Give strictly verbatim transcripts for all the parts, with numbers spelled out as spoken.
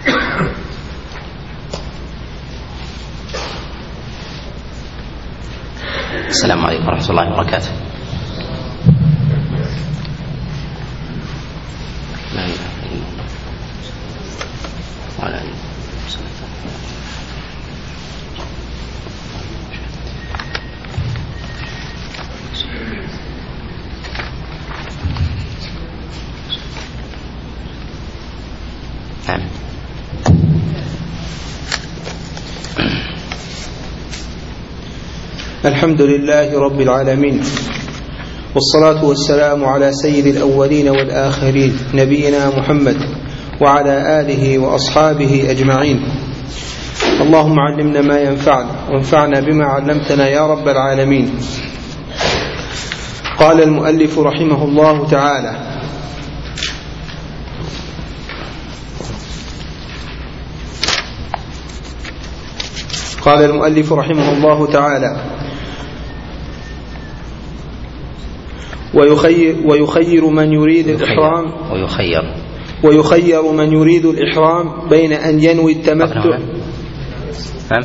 السلام عليكم ورحمة الله وبركاته. لا إله إلا الله وعلى آله وصحبه. الحمد لله رب العالمين، والصلاة والسلام على سيد الأولين والآخرين نبينا محمد وعلى آله وأصحابه أجمعين. اللهم علمنا ما ينفعنا وانفعنا بما علمتنا يا رب العالمين. قال المؤلف رحمه الله تعالى: قال المؤلف رحمه الله تعالى: ويخير, ويخير من يريد الإحرام ويخير ويخير من يريد الإحرام بين أن ينوي التمتع. نعم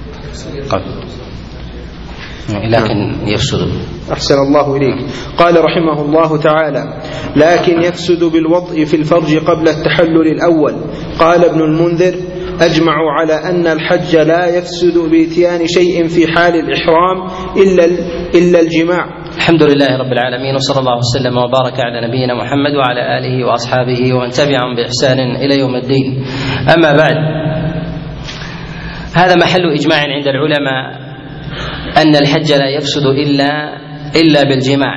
لكن يفسد. أحسن الله إليك. قال رحمه الله تعالى: لكن يفسد بالوطء في الفرج قبل التحلل الأول. قال ابن المنذر: أجمعوا على أن الحج لا يفسد بإتيان شيء في حال الإحرام إلا إلا الجماع. الحمد لله رب العالمين، وصلى الله وسلم وبارك على نبينا محمد وعلى آله وأصحابه ومن تبعهم بإحسان إلى يوم الدين. أما بعد، هذا محل إجماع عند العلماء أن الحج لا يفسد إلا إلا بالجماع.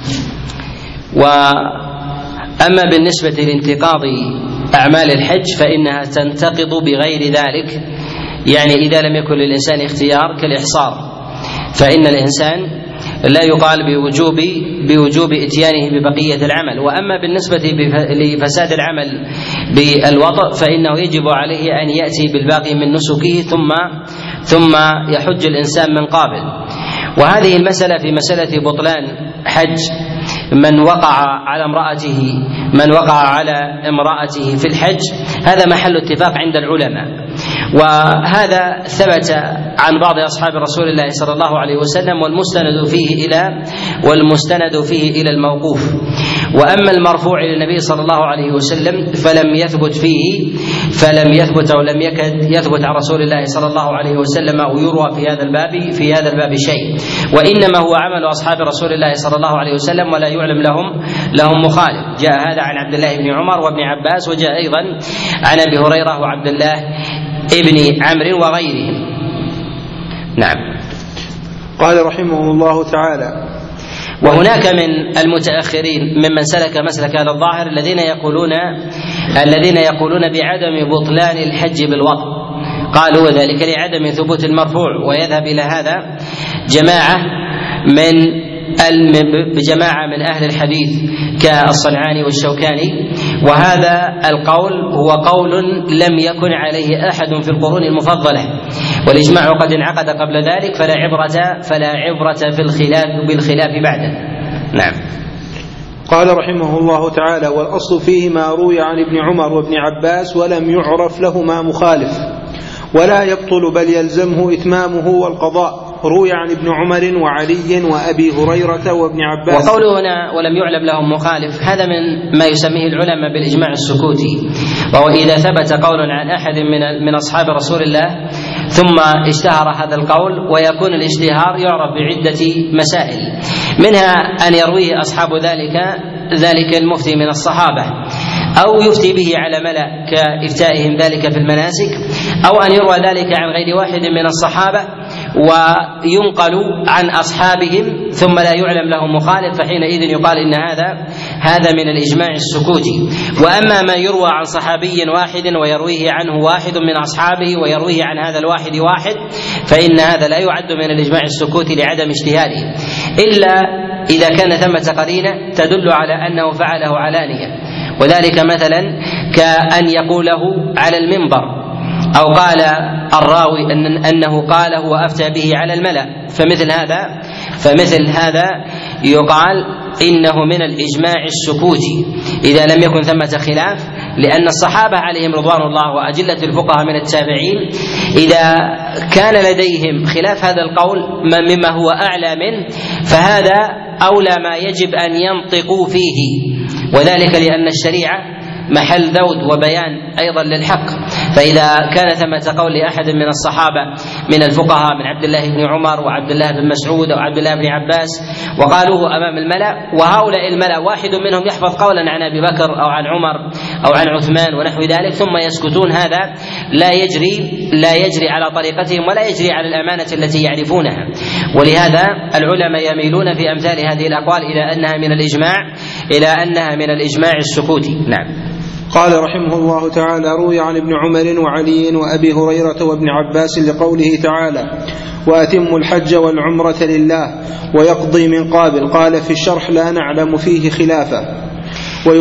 وأما بالنسبة لانتقاض أعمال الحج فإنها تنتقض بغير ذلك، يعني إذا لم يكن للإنسان اختيار كالإحصار، فإن الإنسان لا يقال بوجوب بوجوب إتيانه ببقية العمل. وأما بالنسبة لفساد العمل بالوطء فإنه يجب عليه أن يأتي بالباقي من نسكه ثم ثم يحج الإنسان من قابل. وهذه المسألة في مسألة بطلان حج من وقع على امرأته من وقع على امرأته في الحج، هذا محل اتفاق عند العلماء، وهذا ثبت عن بعض أصحاب رسول الله صلى الله عليه وسلم، والمستند فيه إلى والمستند فيه إلى الموقوف. وأما المرفوع إلى النبي صلى الله عليه وسلم فلم يثبت فيه فلم يثبت أو لم يكد يثبت عن رسول الله صلى الله عليه وسلم أو يروى في هذا الباب في هذا الباب شيء، وإنما هو عمل أصحاب رسول الله صلى الله عليه وسلم ولا يعلم لهم لهم مخالف. جاء هذا عن عبد الله بن عمر وابن عباس، وجاء أيضا عن أبي هريرة وعبد الله ابن عمرو وغيرهم. نعم. قال رحمه الله تعالى: وهناك من المتأخرين ممن سلك مسلك هذا الظاهر الذين يقولون الذين يقولون بعدم بطلان الحج بالوطء، قالوا وذلك لعدم ثبوت المرفوع، ويذهب إلى هذا جماعة من بجماعة من أهل الحديث كالصنعاني والشوكاني، وهذا القول هو قول لم يكن عليه أحد في القرون المفضلة، والإجماع قد انعقد قبل ذلك، فلا عبرة فلا عبرة في الخلاف بالخلاف بعده. نعم. قال رحمه الله تعالى: والأصل فيه ما روي عن ابن عمر وابن عباس ولم يعرف لهما مخالف، ولا يبطل بل يلزمه إتمامه والقضاء. روي عن ابن عمر وعلي وأبي هريرة وابن عباس. وقوله هنا ولم يعلم لهم مخالف، هذا من ما يسميه العلماء بالإجماع السكوتي، وهو إذا ثبت قول عن أحد من من أصحاب رسول الله ثم اشتهر هذا القول، ويكون الاشتهار يعرف بعدة مسائل، منها أن يرويه أصحاب ذلك ذلك المفتي من الصحابة، أو يفتي به على ملأ كإفتائهم ذلك في المناسك، أو أن يروى ذلك عن غير واحد من الصحابة وينقل عن أصحابهم ثم لا يعلم لهم مخالف، فحينئذ يقال إن هذا هذا من الإجماع السكوتي. وأما ما يروى عن صحابي واحد ويرويه عنه واحد من أصحابه ويرويه عن هذا الواحد واحد، فإن هذا لا يعد من الإجماع السكوتي لعدم اجتهاده، إلا إذا كان ثمة قرينة تدل على أنه فعله علانية، وذلك مثلا كأن يقوله على المنبر، أو قال الراوي أن أنه قاله وأفتى به على الملأ، فمثل هذا فمثل هذا يقال إنه من الإجماع السكوتي إذا لم يكن ثمة خلاف لأن الصحابة عليهم رضوان الله وأجلة الفقهاء من التابعين إذا كان لديهم خلاف هذا القول مما هو أعلى منه فهذا أولى ما يجب أن ينطقوا فيه، وذلك لأن الشريعة محل ذود وبيان أيضا للحق. فإذا كان ثمة قول لأحد من الصحابة من الفقهاء من عبد الله بن عمر وعبد الله بن مسعود أو عبد الله بن عباس وقالوه أمام الملأ، وهؤلاء الملأ واحد منهم يحفظ قولا عن أبي بكر أو عن عمر أو عن عثمان ونحو ذلك ثم يسكتون، هذا لا يجري لا يجري على طريقتهم ولا يجري على الأمانة التي يعرفونها. ولهذا العلماء يميلون في أمثال هذه الأقوال إلى أنها من الإجماع إلى أنها من الإجماع السكوتي. نعم. قال رحمه الله تعالى: روي عن ابن عمر وعلي وأبي هريرة وابن عباس لقوله تعالى: وأتموا الحج والعمرة لله ويقضي من قابل. قال في الشرح: لا نعلم فيه خلافا. ويه...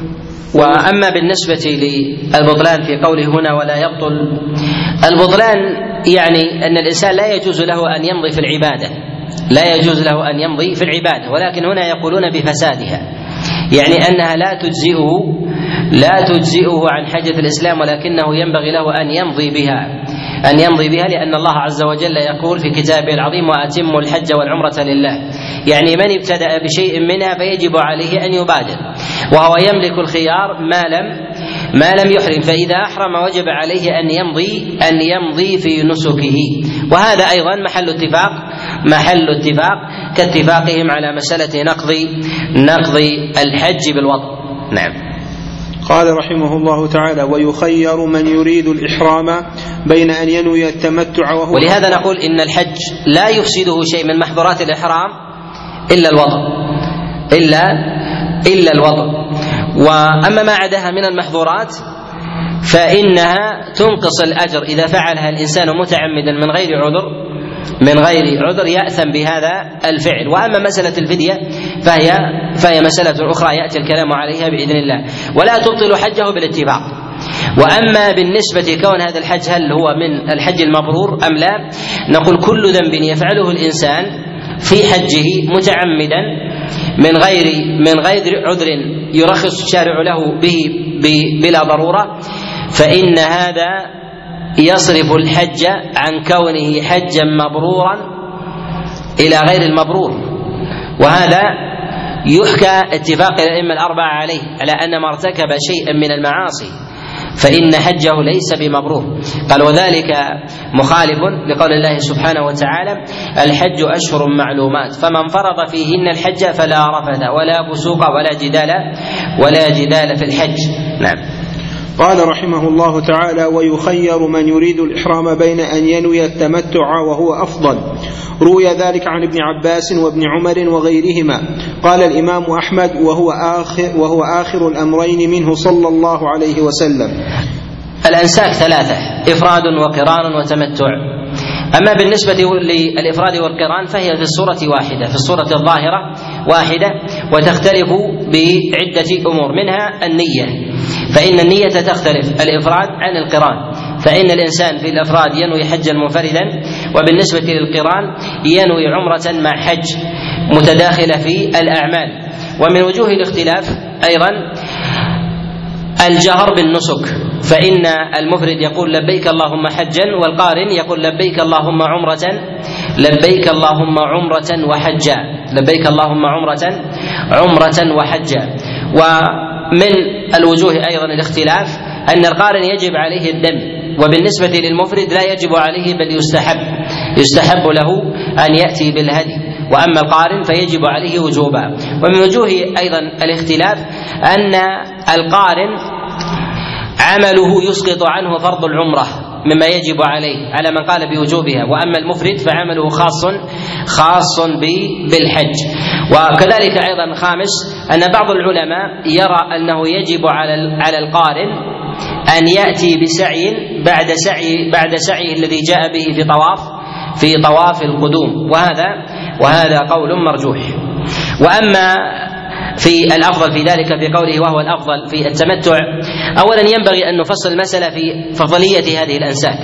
وأما بالنسبة للبطلان في قوله هنا ولا يبطل، البطلان يعني أن الإنسان لا يجوز له أن يمضي في العبادة لا يجوز له أن يمضي في العبادة ولكن هنا يقولون بفسادها، يعني أنها لا تجزئه لا تجزئه عن حجة الإسلام، ولكنه ينبغي له أن يمضي بها أن يمضي بها لأن الله عز وجل يقول في كتابه العظيم: وأتموا الحج والعمرة لله. يعني من ابتدأ بشيء منها فيجب عليه أن يبادر، وهو يملك الخيار ما لم ما لم يحرم، فإذا أحرم وجب عليه أن يمضي أن يمضي في نسكه. وهذا أيضا محل اتفاق محل اتفاق كاتفاقهم على مسألة نقض نقض الحج بالوضع. نعم. قال رحمه الله تعالى: ويخير من يريد الإحرام بين أن ينوي التمتع وهو ولهذا نقول إن الحج لا يفسده شيء من محظورات الإحرام إلا الوضع إلا إلا الوضع وأما ما عداها من المحظورات فإنها تنقص الأجر إذا فعلها الإنسان متعمدا من غير عذر من غير عذر يأثم بهذا الفعل. وأما مسألة الفدية فهي فهي مسألة أخرى يأتي الكلام عليها بإذن الله، ولا تبطل حجه بالاتفاق. وأما بالنسبة كون هذا الحج هل هو من الحج المبرور أم لا، نقول كل ذنب يفعله الإنسان في حجه متعمدا من غير من غير عذر يرخص الشارع له به بلا ضرورة فإن هذا يصرف الحج عن كونه حجا مبرورا إلى غير المبرور. وهذا يحكى اتفاق الأئمة الأربعة عليه على أن ما ارتكب شيئا من المعاصي فإن حجه ليس بمبرور. قال: وذلك مخالف لقول الله سبحانه وتعالى: الحج أشهر معلومات فمن فرض فيهن الحج فلا رفث ولا فسوق ولا جدال ولا جدال في الحج. نعم. قال رحمه الله تعالى: ويخير من يريد الإحرام بين أن ينوي التمتع وهو أفضل. روي ذلك عن ابن عباس وابن عمر وغيرهما. قال الإمام أحمد: وهو آخر, وهو آخر الأمرين منه صلى الله عليه وسلم. الأنساك ثلاثة: إفراد وقران وتمتع. أما بالنسبة للإفراد والقران فهي في الصورة واحدة في الصورة الظاهرة واحدة وتختلف بعدة أمور، منها النية، فإن النية تختلف الإفراد عن القران، فإن الإنسان في الإفراد ينوي حجا منفردا، وبالنسبة للقران ينوي عمرة مع حج متداخلة في الأعمال. ومن وجوه الاختلاف أيضا الجهر بالنسك، فإن المفرد يقول لبيك اللهم حجا، والقارن يقول لبيك اللهم عمرة لبيك اللهم عمرة وحجا لبيك اللهم عمرة عمرة وحجا. ومن الوجوه أيضا الاختلاف أن القارن يجب عليه الدم، وبالنسبة للمفرد لا يجب عليه بل يستحب يستحب له أن يأتي بالهدي، وأما القارن فيجب عليه وجوبا. ومن وجوه أيضا الاختلاف أن القارن عمله يسقط عنه فرض العمرة مما يجب عليه على من قال بوجوبها، وأما المفرد فعمله خاص خاص بالحج. وكذلك أيضا خامس أن بعض العلماء يرى أنه يجب على على القارن أن يأتي بسعي بعد سعي بعد سعيه الذي جاء به في طواف في طواف القدوم، وهذا وهذا قول مرجوح. وأما في الأفضل في ذلك في قوله وهو الأفضل في التمتع، أولا ينبغي أن نفصل المسألة في فضلية هذه الأنساك.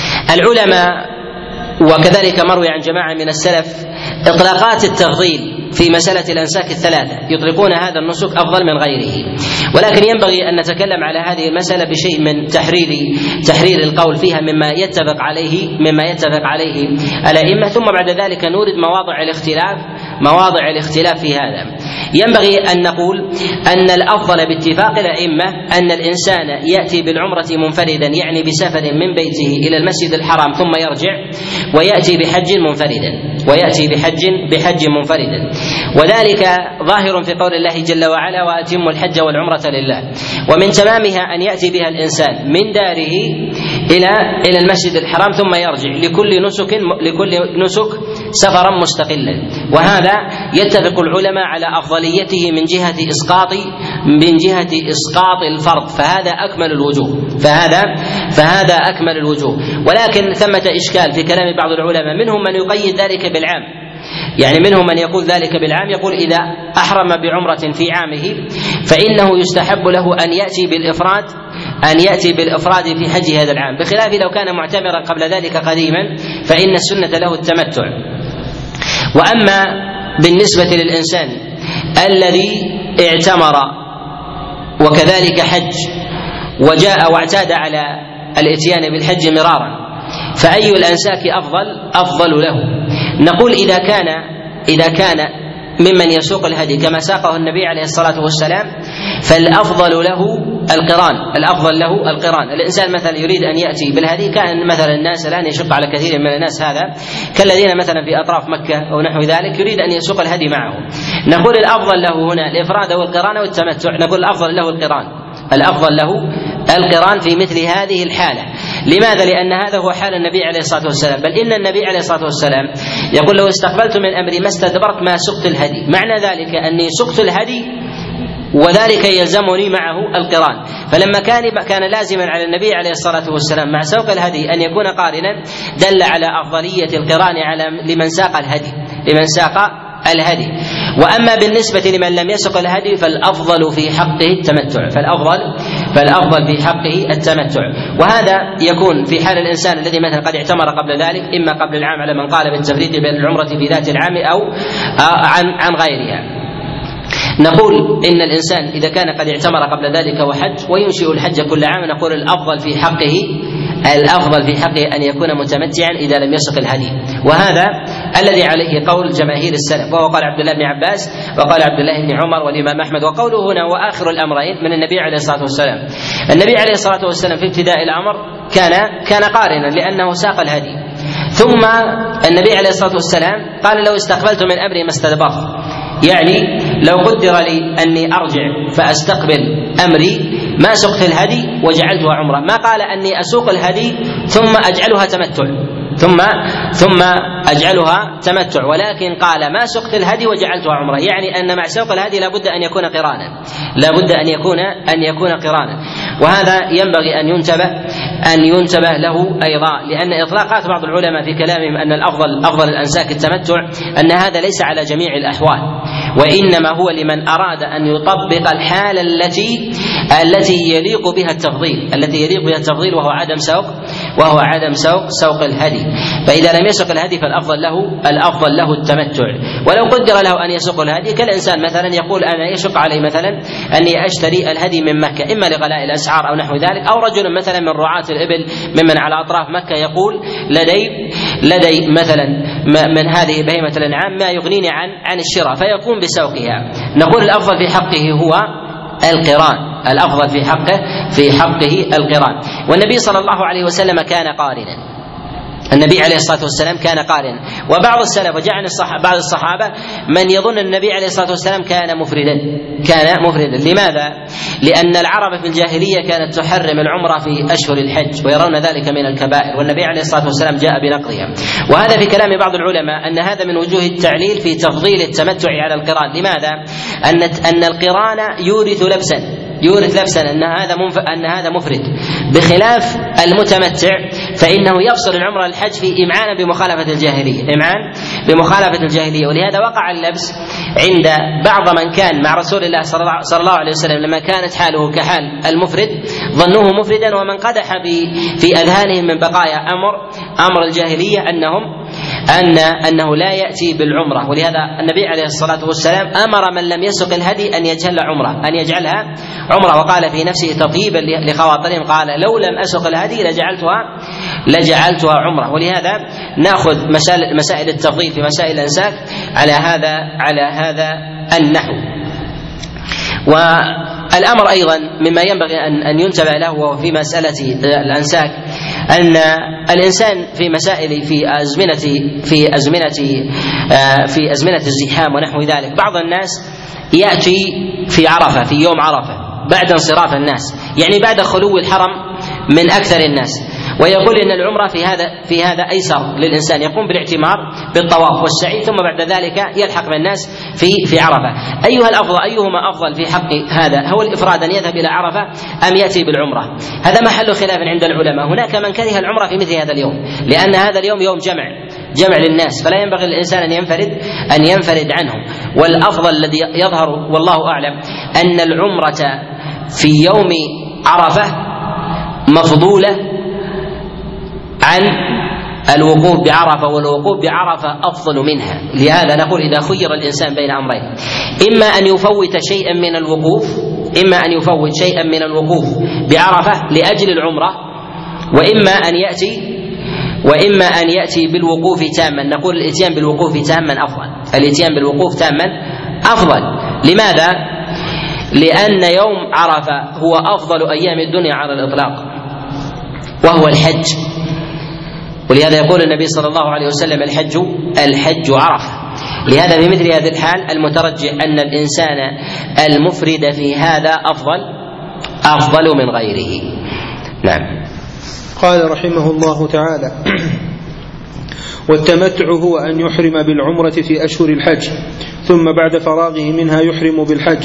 العلماء وكذلك مروي عن جماعة من السلف إطلاقات التفضيل في مسألة الأنساك الثلاثة يطلقون هذا النسك أفضل من غيره، ولكن ينبغي أن نتكلم على هذه المسألة بشيء من تحرير تحرير القول فيها مما يتفق عليه مما يتفق عليه الأئمة، ثم بعد ذلك نورد مواضع الاختلاف مواضع الاختلاف في هذا. ينبغي أن نقول أن الأفضل باتفاق الأئمة أن الإنسان يأتي بالعمرة منفردا، يعني بسفر من بيته إلى المسجد الحرام ثم يرجع، ويأتي بحج منفردا ويأتي بحج بحج منفردا وذلك ظاهر في قول الله جل وعلا: وأتموا الحج والعمرة لله. ومن تمامها أن يأتي بها الإنسان من داره إلى إلى المسجد الحرام ثم يرجع، لكل نسك لكل نسك سفرا مستقلا. وهذا يتفق العلماء على أفضليته من جهة إسقاط من جهة إسقاط الفرض، فهذا أكمل الوجوه فهذا فهذا أكمل الوجوه. ولكن ثمة إشكال في كلام بعض العلماء، منهم من يقيد ذلك بالعام، يعني منهم من يقول ذلك بالعام، يقول إذا أحرم بعمرة في عامه فإنه يستحب له أن يأتي بالإفراد أن يأتي بالإفراد في حج هذا العام، بخلاف لو كان معتمرا قبل ذلك قديما فإن السنة له التمتع. وأما بالنسبة للإنسان الذي اعتمر وكذلك حج وجاء واعتاد على الاتيان بالحج مرارا، فأي الأنساك أفضل؟ أفضل له. نقول إذا كان إذا كان ممن يسوق الهدي كما ساقه النبي عليه الصلاة والسلام فالأفضل له القران الأفضل له القران الإنسان مثلا يريد أن يأتي بالهدي، كان مثلا الناس الآن يشق على كثير من الناس هذا، كالذين مثلا في أطراف مكة أو نحو ذلك يريد أن يسوق الهدي معه، نقول الأفضل له هنا الإفراد والقران والتمتع، نقول الأفضل له القران الأفضل له القران في مثل هذه الحالة. لماذا؟ لأن هذا هو حال النبي عليه الصلاة والسلام، بل إن النبي عليه الصلاة والسلام يقول: لو استقبلت من أمري ما استدبرت ما سقت الهدي، معنى ذلك أني سقت الهدي وذلك يلزمني معه القران. فلما كان كان لازما على النبي عليه الصلاة والسلام مع سوق الهدي أن يكون قارنا، دل على أفضلية القران على لمن ساق الهدي لمن ساق الهدي. وأما بالنسبة لمن لم يسق الهدي فالأفضل في حقه التمتع فالأفضل فالأفضل في حقه التمتع وهذا يكون في حال الإنسان الذي مثلا قد اعتمر قبل ذلك، إما قبل العام على من قال بالتفريق بين العمرة في ذات العام أو عن عن غيرها. نقول إن الإنسان إذا كان قد اعتمر قبل ذلك وحج وينشئ الحج كل عام، نقول الأفضل في حقه الأفضل في حقه أن يكون متمتعا إذا لم يسق الهدي، وهذا الذي عليه قول جماهير السلف، وهو قال عبد الله بن عباس وقال عبد الله بن عمر والإمام أحمد. وقوله هنا وآخر الأمرين من النبي عليه الصلاة والسلام، النبي عليه الصلاة والسلام في ابتداء الأمر كان كان قارنا لأنه ساق الهدي، ثم النبي عليه الصلاة والسلام قال: لو استقبلت من أمري ما استدبرت، يعني لو قدر لي أني أرجع فأستقبل أمري ما سقت الهدي وجعلتها عمرة، ما قال أني أسوق الهدي ثم أجعلها تمتع ثم ثم أجعلها تمتع، ولكن قال ما سقت الهدي وجعلتها عمرة، يعني أن مع سوق الهدي لابد أن يكون قرانا لابد أن يكون أن يكون قرانا وهذا ينبغي أن ينتبه أن ينتبه له أيضا، لأن إطلاقات بعض العلماء في كلامهم أن الأفضل أفضل الأنساك التمتع، أن هذا ليس على جميع الأحوال، وإنما هو لمن أراد أن يطبق الحالة التي التي يليق بها التفضيل التي يليق بها التفضيل وهو عدم سوق وهو عدم سوق سوق الهدي. فإذا لم يسق الهدي فالأفضل له الأفضل له التمتع. ولو قدر له أن يسق الهدي كالإنسان مثلا يقول أنا يشق علي مثلا أني أشتري الهدي من مكة إما لغلاء الأسعار أو نحو ذلك، أو رجل مثلا من رعاة الإبل ممن على أطراف مكة يقول لدي لدي مثلا من هذه بهيمة الأنعام ما يغنيني عن عن الشراء فيقوم بسوقها، نقول الأفضل في حقه هو القران الأفضل في حقه في حقه القران. والنبي صلى الله عليه وسلم كان قارنا النبي عليه الصلاة والسلام كان قارنا وبعض السلف وجاء عن بعض الصحابة من يظن النبي عليه الصلاة والسلام كان مفردا كان مفردا لماذا؟ لأن العرب في الجاهلية كانت تحرم العمرة في أشهر الحج ويرون ذلك من الكبائر، والنبي عليه الصلاة والسلام جاء بنقضها. وهذا في كلام بعض العلماء أن هذا من وجوه التعليل في تفضيل التمتع على القران. لماذا؟ أن أن القران يورث لبسا يورث لبسا أن هذا أن هذا مفرد، بخلاف المتمتع فإنه يفصل العمرة الحج في إمعانا بمخالفة الجاهلية إمعان بمخالفة الجاهلية ولهذا وقع اللبس عند بعض من كان مع رسول الله صلى الله عليه وسلم لما كانت حاله كحال المفرد ظنوه مفردا، ومن قدح في أذهانهم من بقايا أمر أمر الجاهلية أنهم أن أنه لا يأتي بالعمرة، ولهذا النبي عليه الصلاة والسلام أمر من لم يسق الهدي أن يجعل عمرة أن يجعلها عمرة، وقال في نفسه تطيبا لخواطرهم قال لو لم أسق الهدي لجعلتها لجعلتها عمرة. ولهذا نأخذ مسائل مسائل التفضيل في مسائل الأنساك على هذا على هذا النحو. والأمر أيضا مما ينبغي أن أن ينتبه له وهو في مسألة الأنساك أن الإنسان في مسائل في أزمنة في أزمنة في أزمنة الزحام ونحو ذلك، بعض الناس يأتي في عرفة في يوم عرفة بعد انصراف الناس، يعني بعد خلو الحرم من أكثر الناس، ويقول إن العمرة في هذا في هذا أيسر للإنسان، يقوم بالاعتمار بالطواف والسعي ثم بعد ذلك يلحق بالناس في في عرفة. أيها الأفضل أيهما أفضل في حق هذا؟ هو الإفراد أن يذهب إلى عرفة أم يأتي بالعمرة؟ هذا محل خلاف عند العلماء. هناك من كره العمرة في مثل هذا اليوم لأن هذا اليوم يوم جمع جمع للناس، فلا ينبغي للإنسان أن ينفرد أن ينفرد عنه. والأفضل الذي يظهر والله أعلم أن العمرة في يوم عرفة مفضولة عن الوقوف بعرفة، والوقوف بعرفة أفضل منها. لهذا نقول إذا خير الإنسان بين أمرين، إما أن يفوت شيئا من الوقوف إما أن يفوت شيئا من الوقوف بعرفة لأجل العمرة، وإما أن يأتي وإما أن يأتي بالوقوف تاما. نقول الإتيان بالوقوف تاما أفضل الإتيان بالوقوف تاما أفضل. لماذا؟ لأن يوم عرفة هو أفضل أيام الدنيا على الإطلاق وهو الحج، ولهذا يقول النبي صلى الله عليه وسلم الحج الحج عرفة. لهذا في مثل هذه الحال المترجح أن الإنسان المفرد في هذا أفضل أفضل من غيره. نعم. قال رحمه الله تعالى: والتمتع هو أن يحرم بالعمرة في أشهر الحج ثم بعد فراغه منها يحرم بالحج.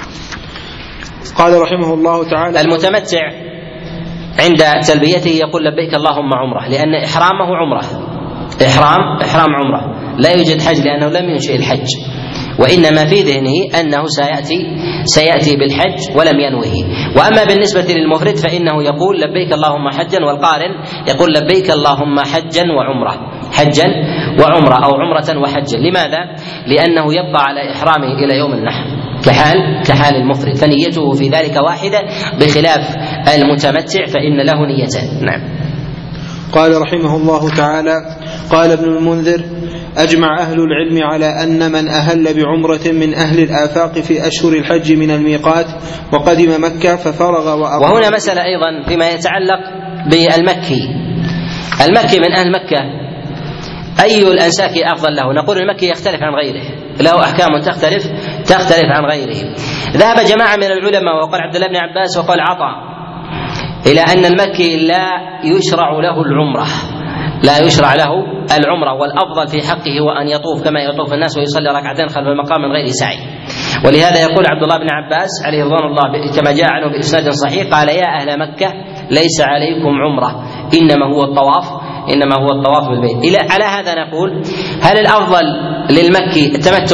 قال رحمه الله تعالى: المتمتع عند تلبيته يقول لبيك اللهم عمره، لأن إحرامه عمره إحرام إحرام عمره، لا يوجد حج لأنه لم ينشئ الحج، وإنما في ذهنه أنه سيأتي سيأتي بالحج ولم ينوه. وأما بالنسبة للمفرد فإنه يقول لبيك اللهم حجا، والقارن يقول لبيك اللهم حجا وعمرة حجا وعمرة أو عمرة وحجا. لماذا؟ لأنه يبقى على إحرامه إلى يوم النحر كحال كحال المفرد، فنيته في ذلك واحدة بخلاف المتمتع فإن له نيتان. نعم. قال رحمه الله تعالى: قال ابن المنذر: أجمع أهل العلم على أن من أهل بعمرة من أهل الآفاق في أشهر الحج من الميقات وقدم مكة ففرغ وأقام. وهنا مسألة أيضا فيما يتعلق بالمكي. المكي من أهل مكة أي الأنساك أفضل له؟ نقول المكي يختلف عن غيره، له أحكام تختلف تختلف عن غيره. ذهب جماعة من العلماء وقال عبد الله بن عباس وقال عطاء إلى أن المكي لا يشرع له العمرة لا يشرع له العمرة، والأفضل في حقه هو أن يطوف كما يطوف الناس ويصلي ركعتين خلف المقام من غير سعي. ولهذا يقول عبد الله بن عباس عليه رضوان الله كما جاء عنه بإسناد صحيح قال: يا أهل مكة ليس عليكم عمرة إنما هو الطواف إنما هو الطواف بالبيت. إلى على هذا نقول: هل الأفضل للمكي التمتع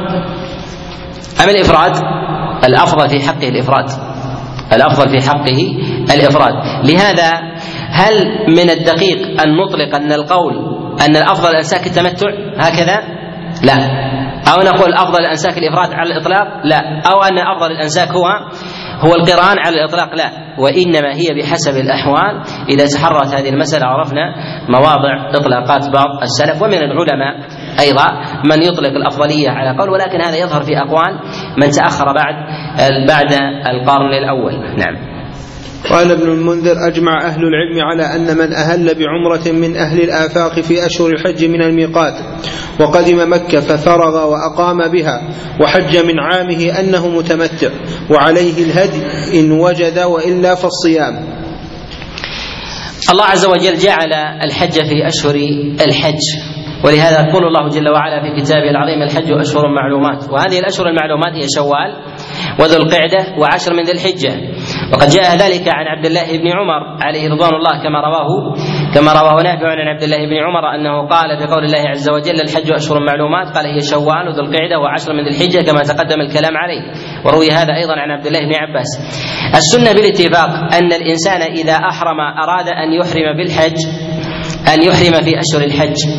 أم الإفراد؟ الأفضل في حقه الإفراد الأفضل في حقه الإفراد. لهذا هل من الدقيق أن نطلق أن القول أن الأفضل الأنساك التمتع هكذا؟ لا. أو نقول أفضل الأنساك الإفراد على الإطلاق؟ لا. أو أن أفضل الأنساك هو هو القران على الإطلاق؟ لا. وإنما هي بحسب الأحوال. إذا تحررت هذه المسألة عرفنا مواضع إطلاقات بعض السلف، ومن العلماء أيضا من يطلق الأفضلية على قول، ولكن هذا يظهر في أقوال من تأخر بعد بعد القرن الأول. نعم. قال ابن المنذر: أجمع أهل العلم على أن من أهل بعمرة من أهل الآفاق في أشهر الحج من الميقات وقدم مكة ففرغ وأقام بها وحج من عامه أنه متمتع، وعليه الهدي إن وجد، وإلا فالصيام. الله عز وجل جعل الحج في أشهر الحج، ولهذا يقول الله جل وعلا في كتابه العظيم: الحج أشهر معلومات. وهذه الأشهر المعلومات هي شوال وذو القعدة وعشر من ذي الحجة. وقد جاء ذلك عن عبد الله بن عمر عليه رضوان الله كما رواه كما رواه نافع عن عبد الله بن عمر أنه قال في قول الله عز وجل: الحج أشهر معلومات، قال: هي شوال وذو القعدة وعشر من ذي الحجة، كما تقدم الكلام عليه. وروي هذا أيضا عن عبد الله بن عباس. السنة بالاتفاق أن الإنسان إذا أحرم أراد أن يحرم بالحج أن يحرم في أشهر الحج،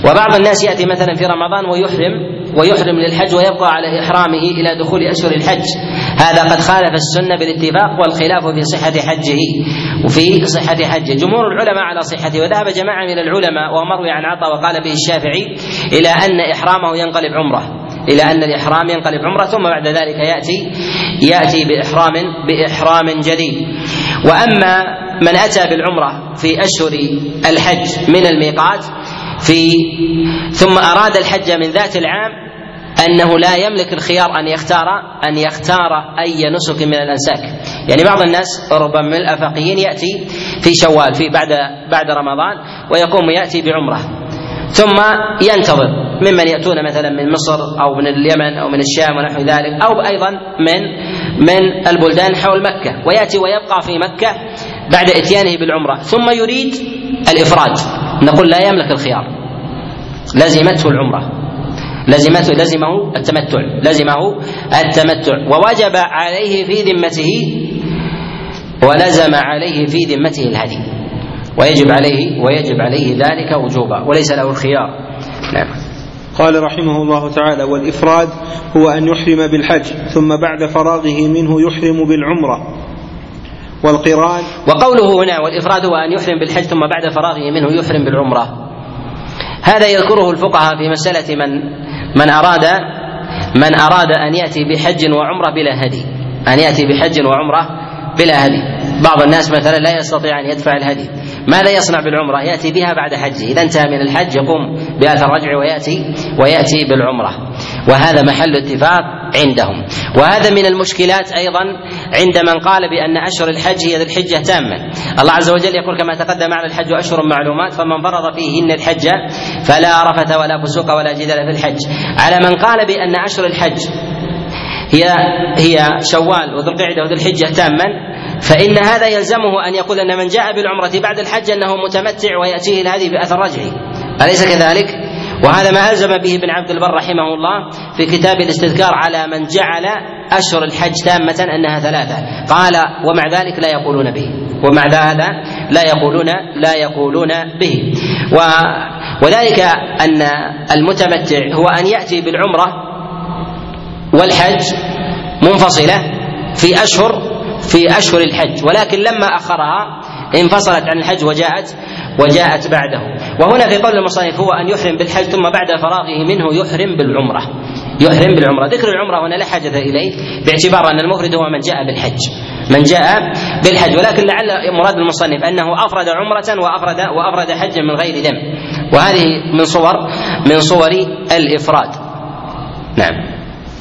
وبعض الناس يأتي مثلا في رمضان ويحرم ويحرم للحج ويبقى على إحرامه إلى دخول أشهر الحج، هذا قد خالف السنة بالاتفاق، والخلاف في صحة حجه وفي صحة حجه. جمهور العلماء على صحته، وذهب جماعة من العلماء ومروي عن عطاء وقال به الشافعي إلى أن إحرامه ينقلب عمره، إلى أن الإحرام ينقلب عمرة، ثم بعد ذلك يأتي يأتي بإحرام بإحرام جديد. وأما من أتى بالعمرة في أشهر الحج من الميقات في ثم أراد الحج من ذات العام، أنه لا يملك الخيار أن يختار أن يختار أي نسك من الأنساك. يعني بعض الناس ربما من الأفقيين يأتي في شوال في بعد بعد رمضان ويقوم يأتي بعمرة، ثم ينتظر ممن يأتون مثلا من مصر أو من اليمن أو من الشام ونحو ذلك، أو أيضا من من البلدان حول مكة، ويأتي ويبقى في مكة بعد إتيانه بالعمرة، ثم يريد الإفراد. نقول لا يملك الخيار، لزمته العمرة، لزمته لزمه التمتع لزمه التمتع ووجب عليه في ذمته ولزم عليه في ذمته الهدي، ويجب عليه ويجب عليه ذلك وجوبا، وليس له الخيار. نعم. قال رحمه الله تعالى: والإفراد هو أن يحرم بالحج ثم بعد فراغه منه يحرم بالعمرة. والقران، وقوله هنا والإفراد هو أن يحرم بالحج ثم بعد فراغه منه يحرم بالعمرة، هذا يذكره الفقهاء في مسألة من من أراد من أراد أن يأتي بحج وعمرة بلا هدي، أن يأتي بحج وعمرة بلا هدي. بعض الناس مثلا لا يستطيع أن يدفع الهدي، ماذا يصنع بالعمرة؟ يأتي بها بعد حجه، إذا انتهى من الحج يقوم بأثر رجعه ويأتي ويأتي بالعمرة، وهذا محل اتفاق عندهم. وهذا من المشكلات أيضا عند من قال بأن أشهر الحج هي ذي الحجة تاما. الله عز وجل يقول كما تقدم معنا: الحج أشهر معلومات فمن فرض فيهن الحج فلا رفث ولا فسوق ولا جدال في الحج. على من قال بأن أشهر الحج هي هي شوال وذو القعدة وذو الحجة تاما، فإن هذا يلزمه أن يقول أن من جاء بالعمرة بعد الحج أنه متمتع ويأتيه الهدي بأثر رجعه، أليس كذلك؟ وهذا ما ألزم به ابن عبد البر رحمه الله في كتاب الاستذكار على من جعل أشهر الحج تامة أنها ثلاثة، قال: ومع ذلك لا يقولون به، ومع هذا لا يقولون لا يقولون به. وذلك أن المتمتع هو أن يأتي بالعمرة والحج منفصلة في أشهر في أشهر الحج، ولكن لما أخرها انفصلت عن الحج وجاءت وجاءت بعده. وهنا في قول المصنف هو أن يحرم بالحج ثم بعد فراغه منه يحرم بالعمرة، يحرم بالعمرة. ذكر العمرة هنا لا حاجة إليه باعتبار أن المفرد هو من جاء بالحج من جاء بالحج ولكن لعل مراد المصنف أنه أفرد عمرة وأفرد وأفرد حجا من غير ذنب، وهذه من صور من صور الإفراد. نعم.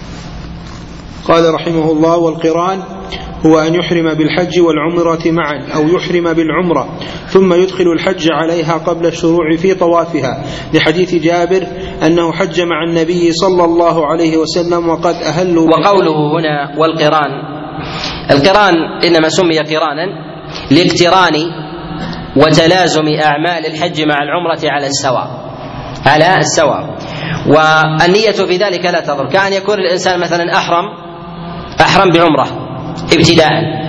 قال رحمه الله: والقران هو أن يحرم بالحج والعمرة معا أو يحرم بالعمرة ثم يدخل الحج عليها قبل الشروع في طوافها، لحديث جابر أنه حج مع النبي صلى الله عليه وسلم وقد أهلوا. وقوله هنا والقران، القران إنما سمي قرانا لاقتران وتلازم أعمال الحج مع العمرة على السواء على السواء والنية في ذلك لا تضر، كأن يكون الإنسان مثلا أحرم أحرم بعمرة ابتداء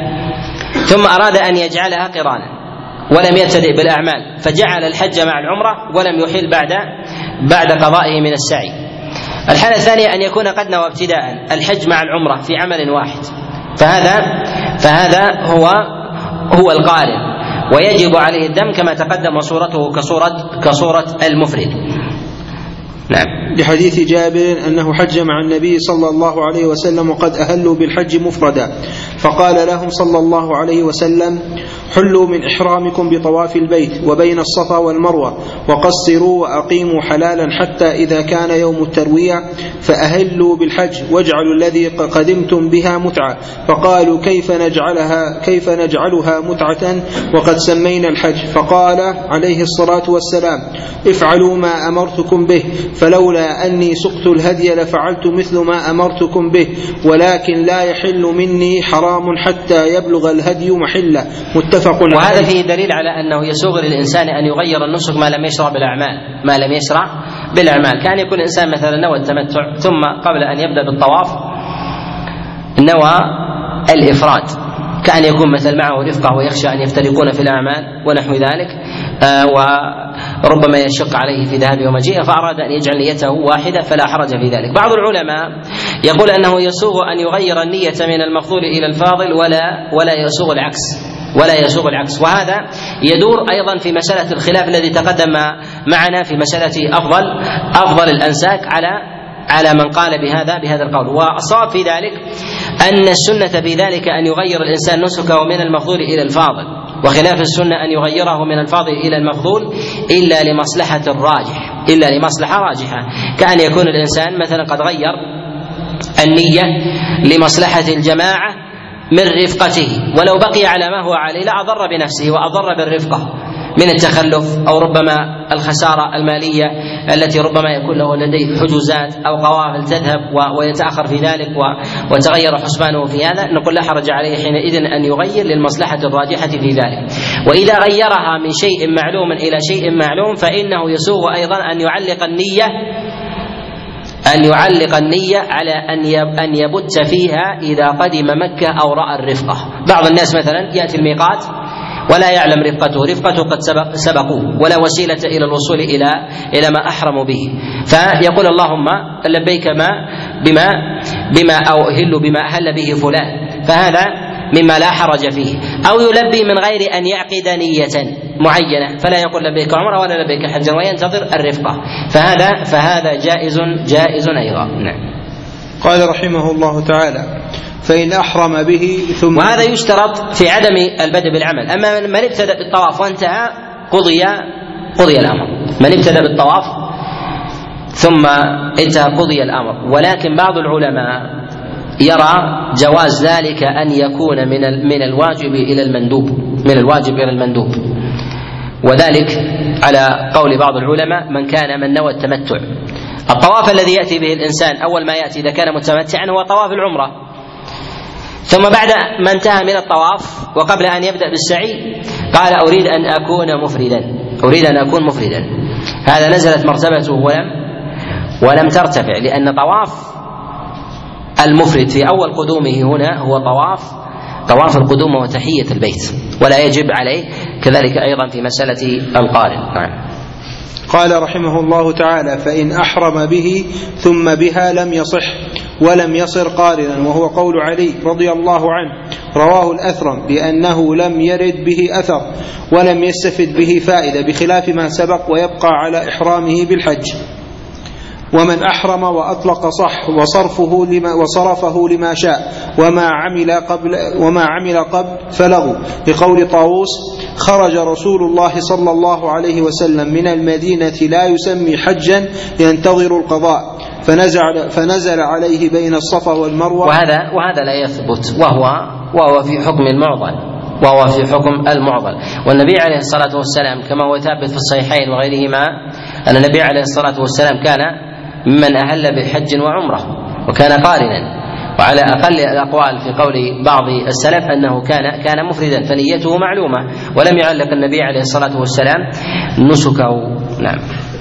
ثم أراد أن يجعلها قرانا ولم يبتدئ بالأعمال فجعل الحج مع العمرة ولم يحل بعد بعد قضائه من السعي. الحالة الثانية أن يكون قد نوى ابتداء الحج مع العمرة في عمل واحد، فهذا فهذا هو هو القارن ويجب عليه الدم كما تقدم، وصورته كصورة كصورة المفرد. نعم. لحديث جابر أنه حج مع النبي صلى الله عليه وسلم وقد أهلوا بالحج مفردا، فقال لهم صلى الله عليه وسلم: حلوا من إحرامكم بطواف البيت وبين الصفا والمروة وقصروا وأقيموا حلالا حتى إذا كان يوم التروية فأهلوا بالحج واجعلوا الذي قدمتم بها متعة. فقالوا: كيف نجعلها كيف نجعلها متعة وقد سمينا الحج؟ فقال عليه الصلاة والسلام: افعلوا ما أمرتكم به، فلولا أني سقت الهدي لفعلت مثل ما أمرتكم به، ولكن لا يحل مني حرام حتى يبلغ الهدي محله. متفق عليه. وهذا فيه دليل على أنه يسوغ للإنسان أن يغير النسك ما لم يشرع بالأعمال ما لم يشرع بالأعمال كان يكون الإنسان مثلا نوى التمتع ثم قبل أن يبدأ بالطواف نوى الإفراد، كان يكون مثل معه رفقة ويخشى أن يفترقون في الأعمال ونحو ذلك، وربما يشق عليه في ذهابه ومجيئه، فأراد أن يجعل نيته واحدة فلا حرج في ذلك. بعض العلماء يقول أنه يسوغ أن يغير النية من المفضول إلى الفاضل ولا ولا يسوغ العكس ولا يسوغ العكس وهذا يدور أيضا في مسألة الخلاف الذي تقدم معنا في مسألة أفضل أفضل الأنساك على على من قال بهذا بهذا القول. والصواب في ذلك أن السنة في ذلك أن يغير الإنسان نسكه من المفضول إلى الفاضل، وخلاف السنة أن يغيره من الفاضل إلى المفضول إلا لمصلحة الراجح إلا لمصلحة راجحة، كأن يكون الإنسان مثلا قد غير النية لمصلحة الجماعة من رفقته، ولو بقي على ما هو عليه لأضر بنفسه وأضر بالرفقة من التخلف أو ربما الخسارة المالية التي ربما يكون له لديه حجوزات أو قوافل تذهب ويتأخر في ذلك وتغير حسبانه في هذا، نقول لا حرج عليه حينئذ أن يغير للمصلحة الراجحة في ذلك. وإذا غيرها من شيء معلوم إلى شيء معلوم فإنه يسوغ أيضا أن يعلق النية أن يعلق النية على أن يبت فيها إذا قدم مكة أو رأى الرفقة. بعض الناس مثلا يأتي الميقات ولا يعلم رفقته رفقته قد سبق سبقوه ولا وسيلة إلى الوصول إلى إلى ما أحرموا به، فيقول اللهم لبيك ما بما بما أو أهل بما أهل به فلان، فهذا مما لا حرج فيه. أو يلبي من غير أن يعقد نية معينة، فلا يقول لبيك عمره ولا لبيك حجا وينتظر الرفقة، فهذا فهذا جائز جائز أيضا. نعم. قال رحمه الله تعالى: فإن أحرم به ثم وهذا يشترط في عدم البدء بالعمل. أما من ابتدأ بالطواف وانتهى قضي قضي الأمر، من ابتدأ بالطواف ثم انتهى قضي الأمر. ولكن بعض العلماء يرى جواز ذلك أن يكون من من الواجب إلى المندوب من الواجب إلى المندوب وذلك على قول بعض العلماء من كان من نوى التمتع. الطواف الذي يأتي به الإنسان أول ما يأتي إذا كان متمتعا هو طواف العمرة، ثم بعد ما انتهى من الطواف وقبل أن يبدأ بالسعي قال أريد أن أكون مفردا أريد أن أكون مفردا هذا نزلت مرتبته ولم ولم ترتفع، لأن طواف المفرد في أول قدومه هنا هو طواف طواف القدوم وتحية البيت، ولا يجب عليه كذلك أيضا في مسألة القارن. نعم. قال رحمه الله تعالى: فإن أحرم به ثم بها لم يصح ولم يصر قارنا، وهو قول علي رضي الله عنه، رواه الأثرم بأنه لم يرد به أثر ولم يستفد به فائدة، بخلاف ما سبق، ويبقى على إحرامه بالحج. ومن أحرم وأطلق صح وصرفه لما وصرفه لما شاء وما عمل قبل وما عمل قبل فلغوا، لقول طاووس: خرج رسول الله صلى الله عليه وسلم من المدينة لا يسمي حجا ينتظر القضاء، فنزل فنزل عليه بين الصفا والمروة. وهذا وهذا لا يثبت، وهو وهو في حكم المعضل وهو في حكم المعضل. والنبي عليه الصلاة والسلام كما هو ثابت في الصحيحين وغيرهما أن النبي عليه الصلاة والسلام كان ممن أهل بحج وعمرة وكان قارنا، وعلى أقل الأقوال في قول بعض السلف أنه كان كان مفردا، فنيته معلومة ولم يعلق النبي عليه الصلاة والسلام نسكه. نعم.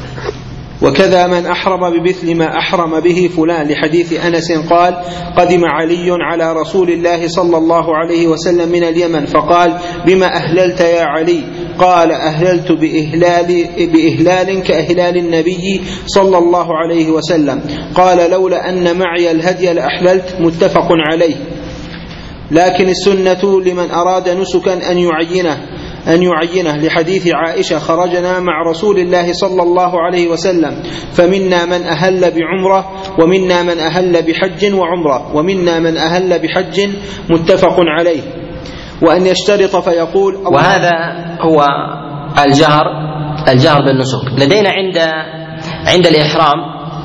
وكذا من أحرم بمثل ما أحرم به فلان، لحديث أنس قال: قدم علي على رسول الله صلى الله عليه وسلم من اليمن فقال: بما أهللت يا علي؟ قال: أهللت بإهلال, بإهلال كأهلال النبي صلى الله عليه وسلم. قال: لولا أن معي الهدي لأحللت. متفق عليه. لكن السنة لمن أراد نسكا أن يعينه أن يعينه لحديث عائشة: خرجنا مع رسول الله صلى الله عليه وسلم فمنا من أهل بعمرة ومنا من أهل بحج وعمرة ومنا من أهل بحج. متفق عليه. وأن يشترط فيقول: وهذا هو الجهر الجهر بالنسك. لدينا عند عند الإحرام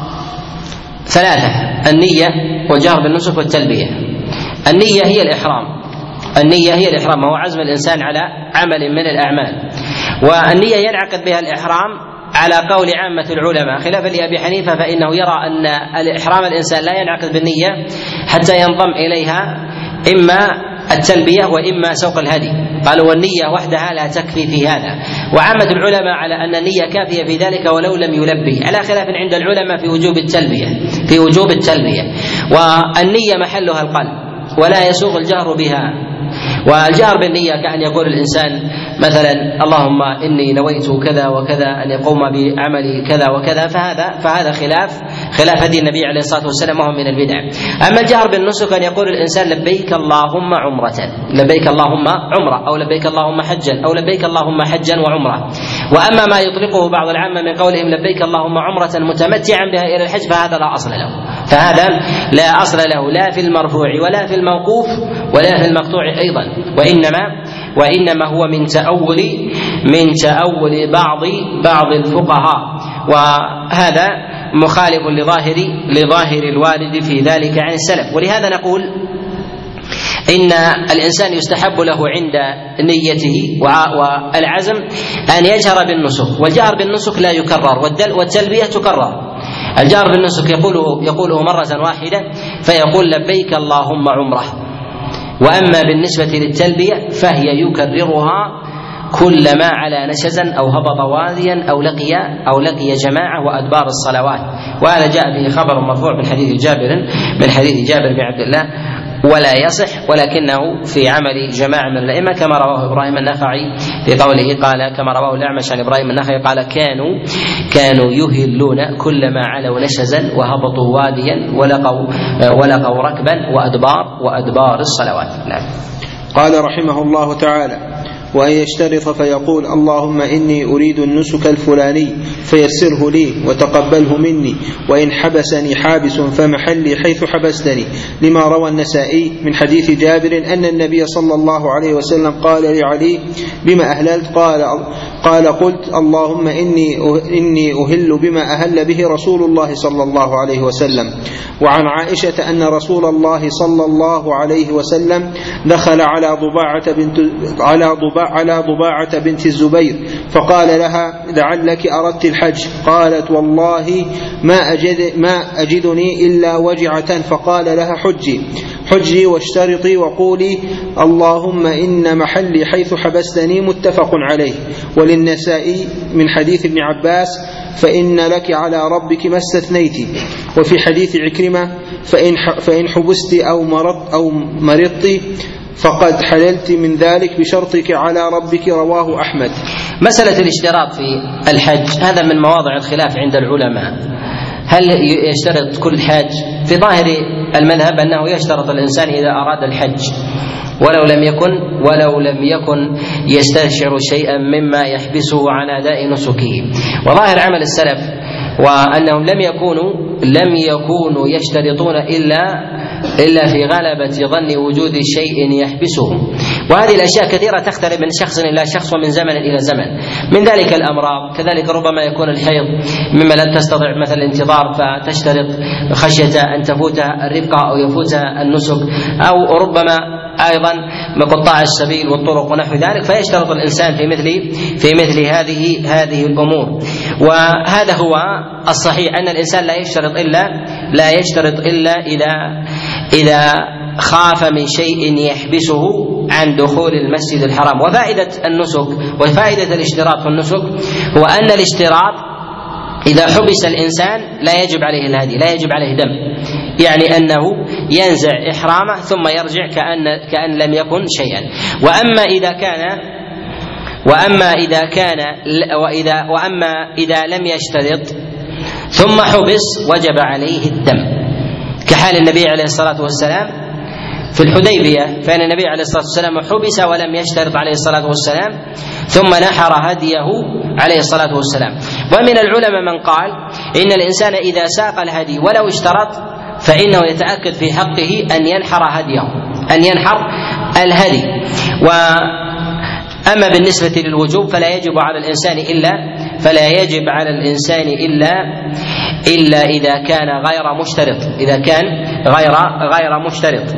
ثلاثة: النية والجهر بالنسك والتلبية. النية هي الإحرام النية هي الإحرام وهو عزم الإنسان على عمل من الأعمال، والنية ينعقد بها الإحرام على قول عامة العلماء، خلافا لأبي حنيفة فإنه يرى أن الإحرام الإنسان لا ينعقد بالنية حتى ينضم إليها إما التلبية وإما سوق الهدي، قالوا والنية وحدها لا تكفي في هذا. وعامة العلماء على أن النية كافية في ذلك ولو لم يلبي، على خلاف عند العلماء في وجوب التلبية في وجوب التلبية والنية محلها القلب ولا يسوغ الجهر بها. والجهر بالنية كأن يقول الإنسان مثلا اللهم إني نويت كذا وكذا أن يقوم بعملي كذا وكذا، فهذا فهذا خلاف خلاف هدي النبي عليه الصلاة والسلام وهو من البدع. أما الجهر بالنسك أن يقول الإنسان لبيك اللهم عمرة، لبيك اللهم عمرة، أو لبيك اللهم حجا، أو لبيك اللهم حجا وعمرة. وأما ما يطلقه بعض العامة من قولهم لبيك اللهم عمرة متمتعا بها إلى الحج، فهذا لا أصل له، فهذا لا أصل له لا في المرفوع ولا في الموقوف ولا في المقطوع أيضا، وإنما وإنما هو من تأول من تأول بعض بعض الفقهاء، وهذا مخالف لظاهر لظاهر الوارد في ذلك عن السلف. ولهذا نقول إن الإنسان يستحب له عند نيته والعزم أن يجهر بالنسك، والجهر بالنسك لا يكرر، والتلبية تكرر. الجهر بالنسك يقوله يقوله مرة واحدة فيقول لبيك اللهم عمرة، وأما بالنسبة للتلبية فهي يكررها كلما على نشزا أو هبط واديا أو لقي أو لقي جماعة وأدبار الصلوات. وهذا جاء به خبر مرفوع من حديث جابر من حديث جابر بن عبد الله ولا يصح، ولكنه في عمل جماعة من الأئمة كما رواه إبراهيم النخعي في قوله قال كما رواه الأعمش عن إبراهيم النخعي قال كانوا كانوا يهلون كلما علوا نشزا وهبطوا واديا ولقوا ولقوا ركبا وأدبار وأدبار الصلوات. نعم. قال رحمه الله تعالى: وأن يشترط فيقول اللهم إني أريد النسك الفلاني فيسره لي وتقبله مني، وإن حبسني حابس فمحلي حيث حبستني، لما روى النسائي من حديث جابر أن النبي صلى الله عليه وسلم قال لعلي بما أهللت؟ قال قال قلت اللهم إني إني أهل بما أهل به رسول الله صلى الله عليه وسلم. وعن عائشة أن رسول الله صلى الله عليه وسلم دخل على ضباعة بنت على ضباعة على ضباعة بنت الزبير فقال لها لعلك أردت الحج؟ قالت والله ما أجد ما أجدني إلا وجعة. فقال لها حجي حجي واشترطي وقولي اللهم إن محلي حيث حبستني. متفق عليه. وللنسائي من حديث ابن عباس فإن لك على ربك ما استثنيت. وفي حديث عكرمة فإن فإن حبست أو مرضت أو مرضت فقد حللت من ذلك بشرطك على ربك. رواه أحمد. مسألة الاشتراط في الحج هذا من مواضع الخلاف عند العلماء. هل يشترط كل حاج؟ في ظاهر المذهب أنه يشترط الإنسان إذا أراد الحج ولو لم يكن ولو لم يكن يستشعر شيئا مما يحبسه عن أداء نسكه. وظاهر عمل السلف وأنهم لم يكونوا لم يكونوا يشترطون إلا إلا في غلبة ظن وجود شيء يحبسهم. وهذه الأشياء كثيرة تختلف من شخص إلى شخص ومن زمن إلى زمن، من ذلك الأمراض، كذلك ربما يكون الحيض مما لا تستطيع مثل الانتظار فتشترط خشية أن تفوتها الرفقة أو يفوتها النسك، أو ربما أيضا مقطع السبيل والطرق ونحو ذلك، فيشترط الإنسان في مثل في مثل هذه هذه الأمور. وهذا هو الصحيح أن الإنسان لا يشترط إلا لا يشترط إلا إذا إذا خاف من شيء يحبسه عن دخول المسجد الحرام. وفائدة النسك وفائدة الاشتراط في النسك هو أن الاشتراط إذا حبس الإنسان لا يجب عليه الهدي، لا يجب عليه دم، يعني أنه ينزع إحرامه ثم يرجع كأن كأن لم يكن شيئا. وأما إذا كان وأما إذا كان وإذا وأما إذا لم يشترط ثم حبس وجب عليه الدم، كحال النبي عليه الصلاة والسلام في الحديبية، فإن النبي عليه الصلاة والسلام حبس ولم يشترط عليه الصلاة والسلام ثم نحر هديه عليه الصلاة والسلام. ومن العلماء من قال إن الإنسان إذا ساق الهدي ولو اشترط فإنه يتأكد في حقه أن ينحر هديه أن ينحر الهدي. وأما بالنسبة للوجوب فلا يجب على الإنسان إلا فلا يجب على الإنسان إلا إلا إذا كان غير مشترط إذا كان غير غير مشترط.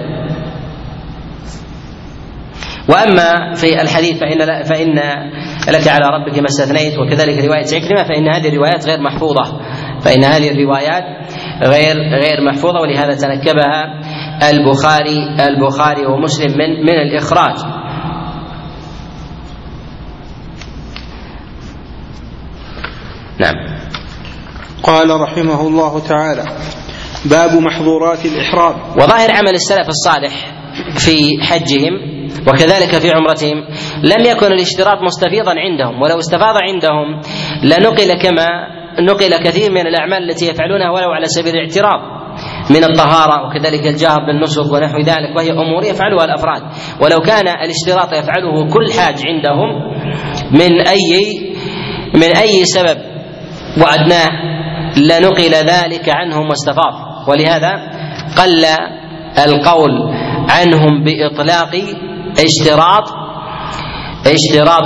وأما في الحديث فإن فإن لك على ربك ما استثنيت، وكذلك رواية عكرمة، فإن هذه الروايات غير محفوظة فإن هذه الروايات غير غير محفوظة ولهذا تنكبها البخاري البخاري ومسلم من من الإخراج. نعم. قال رحمه الله تعالى: باب محظورات الإحرام. وظاهر عمل السلف الصالح في حجهم وكذلك في عمرتهم لم يكن الاشتراط مستفيضا عندهم، ولو استفاض عندهم لنقل كما نقل كثير من الأعمال التي يفعلونها ولو على سبيل الاعتراض من الطهارة وكذلك الجهر بالنسك ونحو ذلك، وهي أمور يفعلها الأفراد. ولو كان الاشتراط يفعله كل حاج عندهم من أي من أي سبب وأدناه لنقل ذلك عنهم واستفاض. ولهذا قل القول عنهم بإطلاق اشتراط اشتراط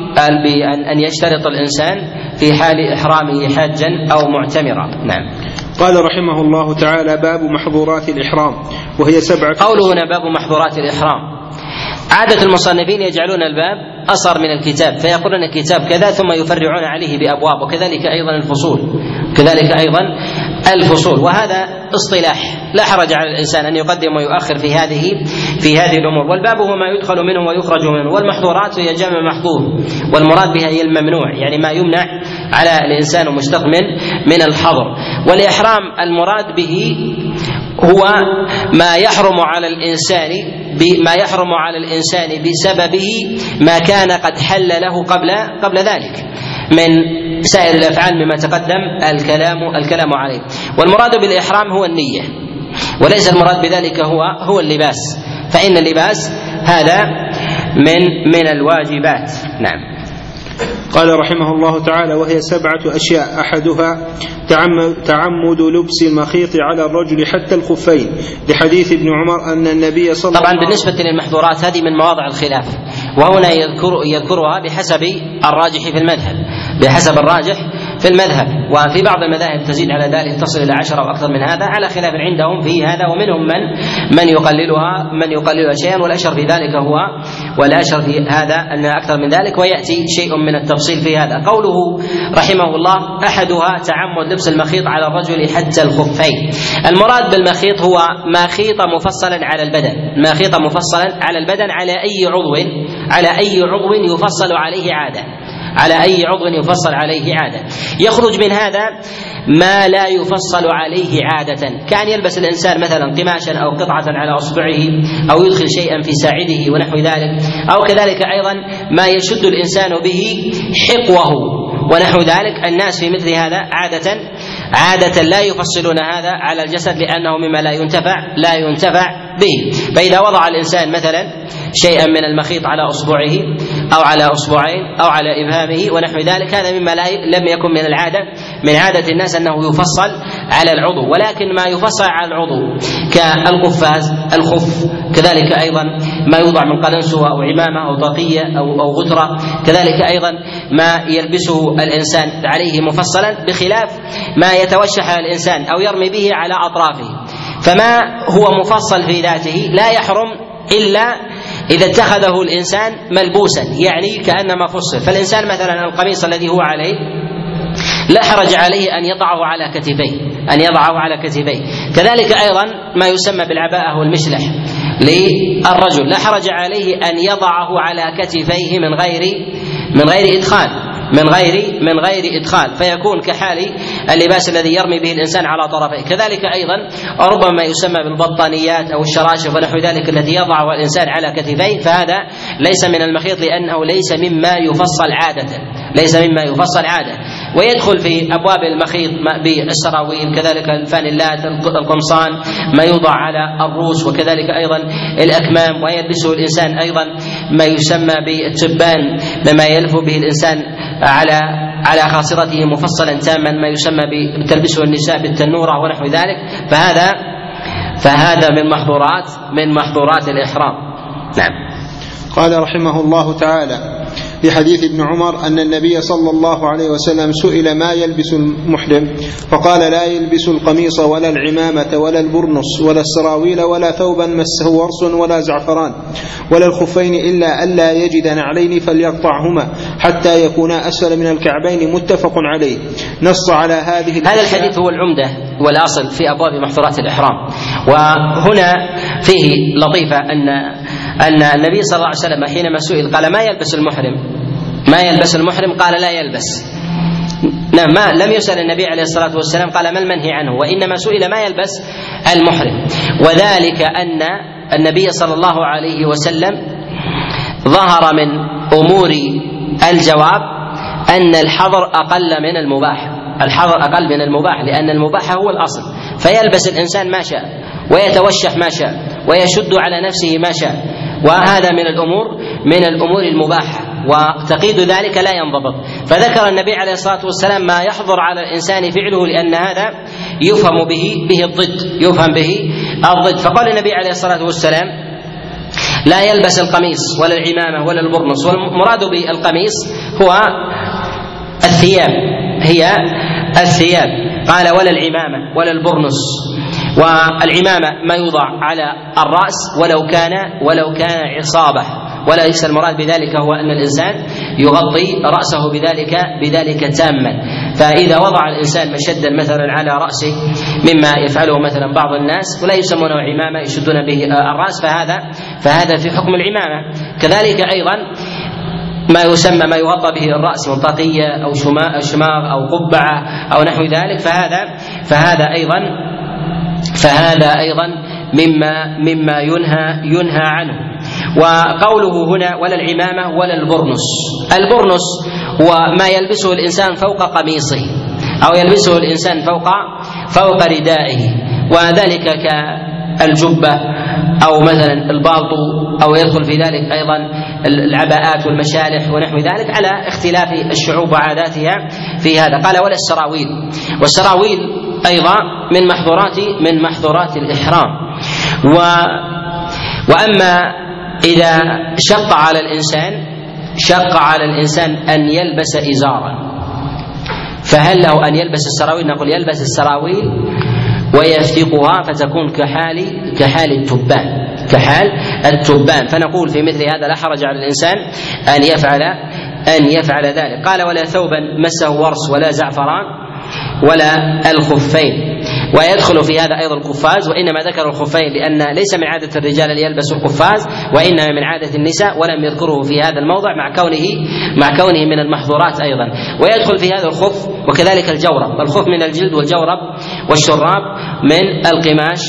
بأن أن يشترط الإنسان في حال إحرامه حاجا أو معتمرا. نعم. قال رحمه الله تعالى: باب محظورات الإحرام، وهي سبعة. قوله هنا باب محظورات الإحرام، عادة المصنفين يجعلون الباب أصغر من الكتاب فيقولون الكتاب كذا ثم يفرعون عليه بأبواب، وكذلك أيضا الفصول كذلك أيضا الفصول وهذا اصطلاح لا حرج على الإنسان أن يقدم ويؤخر في هذه في هذه الأمور. والباب هو ما يدخل منه ويخرج منه، والمحظورات هي جمع محظور، والمراد بها هي الممنوع، يعني ما يمنع على الإنسان ومشتق من من الحظر. والإحرام المراد به هو ما يحرم على الإنسان ما يحرم على الإنسان بسببه ما كان قد حل له قبل قبل ذلك من سائر الأفعال مما تقدم الكلام الكلام عليه. والمراد بالإحرام هو النية، وليس المراد بذلك هو هو اللباس، فإن اللباس هذا من من الواجبات. نعم. قال رحمه الله تعالى: وهي سبعة أشياء، أحدها تعمد لبس المخيط على الرجل حتى الخفين، لحديث ابن عمر أن النبي صلى الله عليه وسلم. طبعا بالنسبة للمحظورات هذه من مواضع الخلاف، وهنا يذكر يذكرها بحسب الراجح في المذهب بحسب الراجح في المذهب وفي بعض المذاهب تزيد على ذلك تصل إلى عشرة أو أكثر من هذا، على خلاف عندهم في هذا، ومنهم من من يقللها من يقللها شيئا، والأشهر في ذلك هو والأشهر في هذا أن أكثر من ذلك، ويأتي شيء من التفصيل في هذا. قوله رحمه الله: أحدها تعمد لبس المخيط على الرجل حتى الخفين. المراد بالمخيط هو ما خيط مفصلا على البدن، ما خيط مفصلا على البدن على أي عضو على أي عضو يفصل عليه عادة على أي عضو يفصل عليه عادة. يخرج من هذا ما لا يفصل عليه عادة، كان يلبس الإنسان مثلا قماشا أو قطعة على أصبعه أو يدخل شيئا في ساعده ونحو ذلك، أو كذلك أيضا ما يشد الإنسان به حقوه ونحو ذلك. الناس في مثل هذا عادة عادة لا يفصلون هذا على الجسد لأنه مما لا ينتفع لا ينتفع به. فإذا وضع الإنسان مثلا شيئا من المخيط على أصبعه أو على أصبعين أو على إبهامه ونحو ذلك، هذا مما لم يكن من العادة من عادة الناس أنه يفصل على العضو، ولكن ما يفصل على العضو كالقفاز الخف، كذلك أيضا ما يوضع من قلنسوة أو عمامة أو طاقية أو أو غترة، كذلك أيضا ما يلبسه الإنسان عليه مفصلا، بخلاف ما يتوشح الإنسان أو يرمي به على أطرافه. فما هو مفصل في ذاته لا يحرم إلا إذا اتخذه الإنسان ملبوسا، يعني كأنما فصل. فالإنسان مثلا القميص الذي هو عليه لا حرج عليه أن يضعه على كتفيه أن يضعه على كتفيه كذلك أيضا ما يسمى بالعباءة والمشلح للرجل لا حرج عليه أن يضعه على كتفيه من غير من غير إدخال من غير من غير إدخال فيكون كحال اللباس الذي يرمي به الإنسان على طرفيه. كذلك أيضا ربما يسمى بالبطانيات أو الشراشف ونحو ذلك الذي يضعه الإنسان على كتفيه، فهذا ليس من المخيط لأنه ليس مما يفصل عادة ليس مما يفصل عادة ويدخل في أبواب المخيط بالسراويل، كذلك الفانيلات، القمصان، ما يوضع على الرؤوس، وكذلك أيضا الأكمام، ويلبسه الإنسان أيضا ما يسمى بالتبان لما يلف به الإنسان على على خاصرته مفصلا تاما، ما يسمى بتلبسه النساء بالتنورة ونحو ذلك، فهذا فهذا من محظورات من محظورات الإحرام. نعم. قال رحمه الله تعالى: لحديث ابن عمر أن النبي صلى الله عليه وسلم سئل ما يلبس المحرم فقال: لا يلبس القميص ولا العمامة ولا البرنس ولا السراويل ولا ثوبا مسه ورس ولا زعفران ولا الخفين إلا ألا يجد نعلين فليقطعهما حتى يكونا أسفل من الكعبين، متفق عليه. نص على هذه هذا الحديث هو العمدة والأصل في أبواب محظورات الإحرام. وهنا فيه لطيفة أن أن النبي صلى الله عليه وسلم حينما سئل قال: ما يلبس المحرم ما يلبس المحرم قال: لا يلبس. نعم، ما لم يسأل النبي عليه الصلاة والسلام قال: ما المنهي عنه، وإنما سئل ما يلبس المحرم، وذلك أن النبي صلى الله عليه وسلم ظهر من أمور الجواب أن الحظر أقل من المباح، الحظر أقل من المباح، لأن المباح هو الأصل، فيلبس الإنسان ما شاء ويتوشح ما شاء ويشد على نفسه ما شاء، وهذا من الأمور من الأمور المباحة، وتقييد ذلك لا ينضبط. فذكر النبي عليه الصلاة والسلام ما يحظر على الإنسان فعله، لأن هذا يفهم به به الضد، يفهم به الضد. فقال النبي عليه الصلاة والسلام: لا يلبس القميص ولا العمامة ولا البرنس. والمراد بالقميص هو الثياب، هي الثياب. قال: ولا العمامة ولا البرنس. والعمامة ما يوضع على الرأس ولو كان ولو كان عصابة، وليس المراد بذلك هو أن الإنسان يغطي رأسه بذلك بذلك تاما. فإذا وضع الإنسان مشدا مثلا على رأسه مما يفعله مثلا بعض الناس ولا يسمونه عمامة يشدون به الرأس، فهذا فهذا في حكم العمامة. كذلك أيضا ما يسمى ما يغطى به الرأس من طاقية أو شماغ أو قبعة أو نحو ذلك، فهذا فهذا أيضا فهذا أيضا مما مما ينهى ينهى عنه. وقوله هنا: ولا العمامة ولا البرنس. البرنس هو ما يلبسه الإنسان فوق قميصه أو يلبسه الإنسان فوق فوق ردائه، وذلك كالجبة أو مثلا البالطو، أو يدخل في ذلك أيضا العباءات والمشالح ونحو ذلك، على اختلاف الشعوب وعاداتها في هذا. قال: ولا السراويل. والسراويل أيضا من محظورات من محظورات الإحرام. و وأما إذا شق على الإنسان شق على الإنسان أن يلبس إزارا، فهل له أن يلبس السراويل؟ نقول: يلبس السراويل ويفتقها فتكون كحال كحال التبان كحال التبان فنقول في مثل هذا لا حرج على الإنسان أن يفعل أن يفعل ذلك. قال: ولا ثوبا مسه ورس ولا زعفران ولا الخفين. ويدخل في هذا أيضا القفاز، وإنما ذكر الخفين لأن ليس من عادة الرجال أن يلبسوا القفاز، وإنما من عادة النساء، ولم يذكره في هذا الموضع مع كونه مع كونه من المحظورات أيضا. ويدخل في هذا الخف وكذلك الجورب. الخف من الجلد والجورب والشراب من القماش،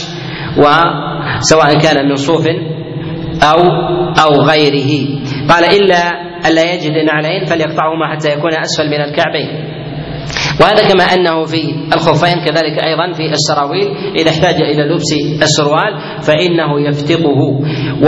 وسواء كان من صوف أو أو غيره. قال: إلا ألا يجد نعلين فليقطعهما حتى يكون أسفل من الكعبين. وهذا كما أنه في الخفين كذلك أيضا في السراويل، إذا احتاج إلى لبس السروال فإنه يفتقه. و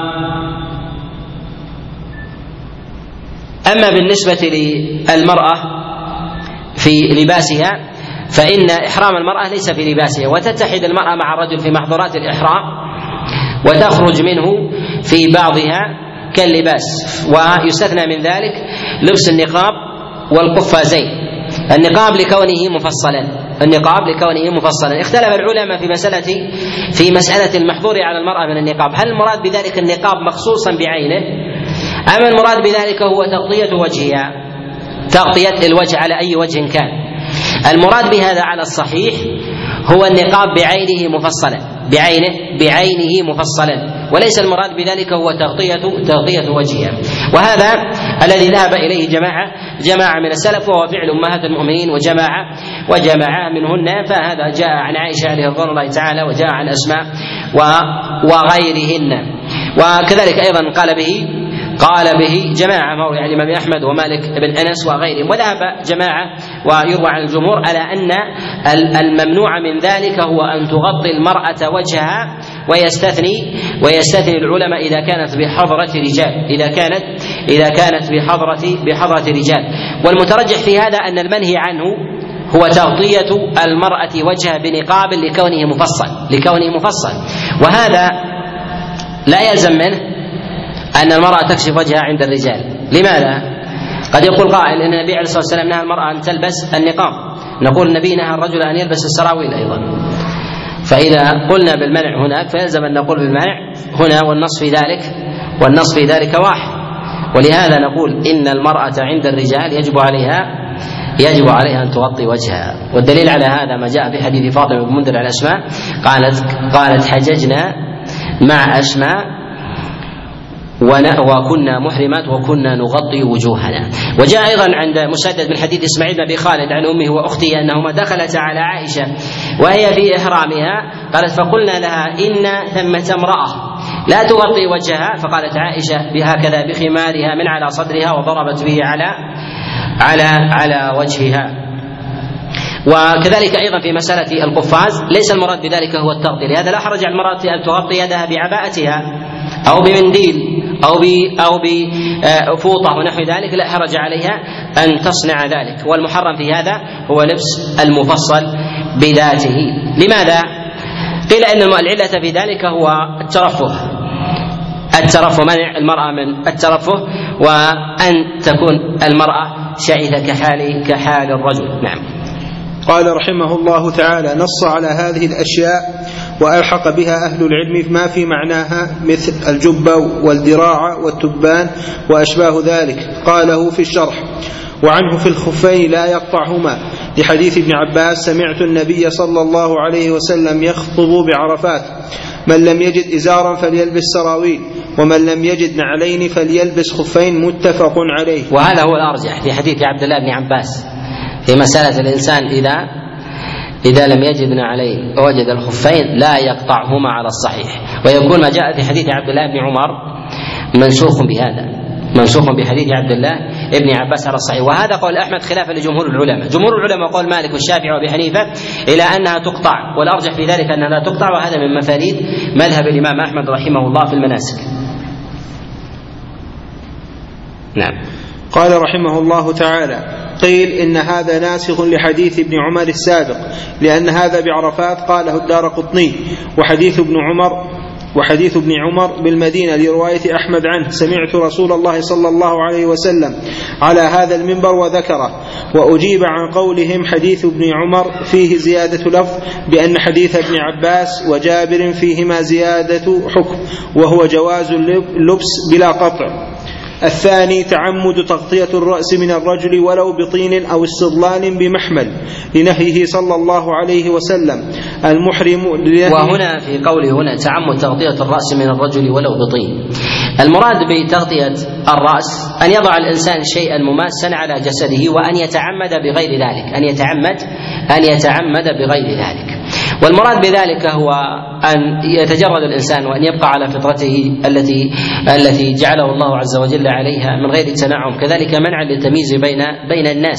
أما بالنسبة للمرأة في لباسها فإن إحرام المرأة ليس في لباسها، وتتحد المرأة مع الرجل في محظورات الإحرام وتخرج منه في بعضها كاللباس. ويستثنى من ذلك لبس النقاب والقفازين. النقاب لكونه مفصلا النقاب لكونه مفصلا اختلف العلماء في مسألة في مسألة المحظور على المرأة من النقاب، هل المراد بذلك النقاب مخصوصا بعينه أم المراد بذلك هو تغطية وجهها، تغطية الوجه على أي وجه كان؟ المراد بهذا على الصحيح هو النقاب بعينه مفصلا بعينه بعينه مفصلا، وليس المراد بذلك هو تغطية تغطية وجهها. وهذا الذي ذهب إليه جماعة جماعة من السلف، وهو فعل أمهات المؤمنين وجماعة وجماعة منهن. فهذا جاء عن عائشة عليه رضوان الله تعالى، وجاء عن أسماء وغيرهن. وكذلك أيضا قال به قال به جماعة مروي عن الإمام أحمد ومالك بن أنس وغيرهم. وذهب جماعة ويروى عن الجمهور على أن الممنوع من ذلك هو أن تغطي المرأة وجهها، ويستثني ويستثني العلماء إذا كانت بحضرة رجال إذا كانت إذا كانت بحضرة بحضرة رجال. والمترجح في هذا أن المنهي عنه هو تغطية المرأة وجهها بنقاب لكونه مفصل لكونه مفصل وهذا لا يلزم منه أن المرأة تكشف وجهها عند الرجال. لماذا؟ قد يقول قائل إن النبي عليه الصلاة والسلام نهى المرأة أن تلبس النقاب، نقول النبي نهى الرجل أن يلبس السراويل أيضا. فإذا قلنا بالمنع هناك فيلزم أن نقول بالمنع هنا، والنص في ذلك والنص في ذلك واحد. ولهذا نقول إن المرأة عند الرجال يجب عليها يجب عليها أن تغطي وجهها. والدليل على هذا ما جاء في حديث فاطمة بن منذر عن أسماء قالت قالت حججنا مع أسماء وكنا محرمات وكنا نغطي وجوهنا. وجاء أيضا عند مسدد من حديث إسماعيل بن أبي خالد عن أمه وأخته أنهما دخلتا على عائشة وهي في إحرامها، قالت فقلنا لها إن ثمة امرأة لا تغطي وجهها، فقالت عائشة بهكذا بخمارها من على صدرها وضربت به على على على وجهها. وكذلك أيضا في مسألة القفاز ليس المراد بذلك هو التغطية، لهذا لا حرج على المرأة أن تغطي يدها بعباءتها أو بمنديل أو أو بفوطة ونحو ذلك، لا حرج عليها أن تصنع ذلك. والمحرم في هذا هو لبس المفصل بذاته. لماذا؟ قيل إن العلة في ذلك هو الترفه، الترفه منع المرأة من الترفه، وأن تكون المرأة شائثة كحال كحال الرجل. نعم. قال رحمه الله تعالى: نص على هذه الأشياء وألحق بها أهل العلم ما في معناها مثل الجبة والذراع والتبان وأشباه ذلك. قاله في الشرح: وعنه في الخفين لا يقطعهما، لحديث ابن عباس: سمعت النبي صلى الله عليه وسلم يخطب بعرفات: من لم يجد إزارا فليلبس سراويل، ومن لم يجد نعلين فليلبس خفين، متفق عليه. وهذا هو الأرجح في حديث عبد الله بن عباس في مسألة الإنسان إذا إذا لم يجد نعلين ووجد الخفين لا يقطعهما على الصحيح، ويكون ما جاء في حديث عبد الله بن عمر منسوخ بهذا، منسوخ بحديث عبد الله بن عباس على الصحيح. وهذا قول أحمد خلافا لجمهور العلماء. جمهور العلماء قول مالك والشافعي وأبي حنيفة إلى أنها تقطع، والأرجح في ذلك أنها لا تقطع، وهذا من مفاريد مذهب الإمام أحمد رحمه الله في المناسك. نعم. قال رحمه الله تعالى: قيل إن هذا ناسخ لحديث ابن عمر السابق، لأن هذا بعرفات قاله الدارقطني، وحديث ابن عمر وحديث ابن عمر بالمدينة لرواية أحمد عنه: سمعت رسول الله صلى الله عليه وسلم على هذا المنبر وذكره. وأجيب عن قولهم حديث ابن عمر فيه زيادة لفظ بأن حديث ابن عباس وجابر فيهما زيادة حكم، وهو جواز اللبس بلا قطع. الثاني تعمد تغطية الرأس من الرجل ولو بطين أو استظلال بمحمل، لنهيه صلى الله عليه وسلم المحرم. وهنا في قوله هنا تعمد تغطية الرأس من الرجل ولو بطين، المراد بتغطية الرأس أن يضع الإنسان شيئا مماسا على جسده، وأن يتعمد بغير ذلك، أن يتعمد أن يتعمد بغير ذلك. والمراد بذلك هو أن يتجرد الإنسان وأن يبقى على فطرته التي التي جعله الله عز وجل عليها من غير تنعم، كذلك منع للتمييز بين بين الناس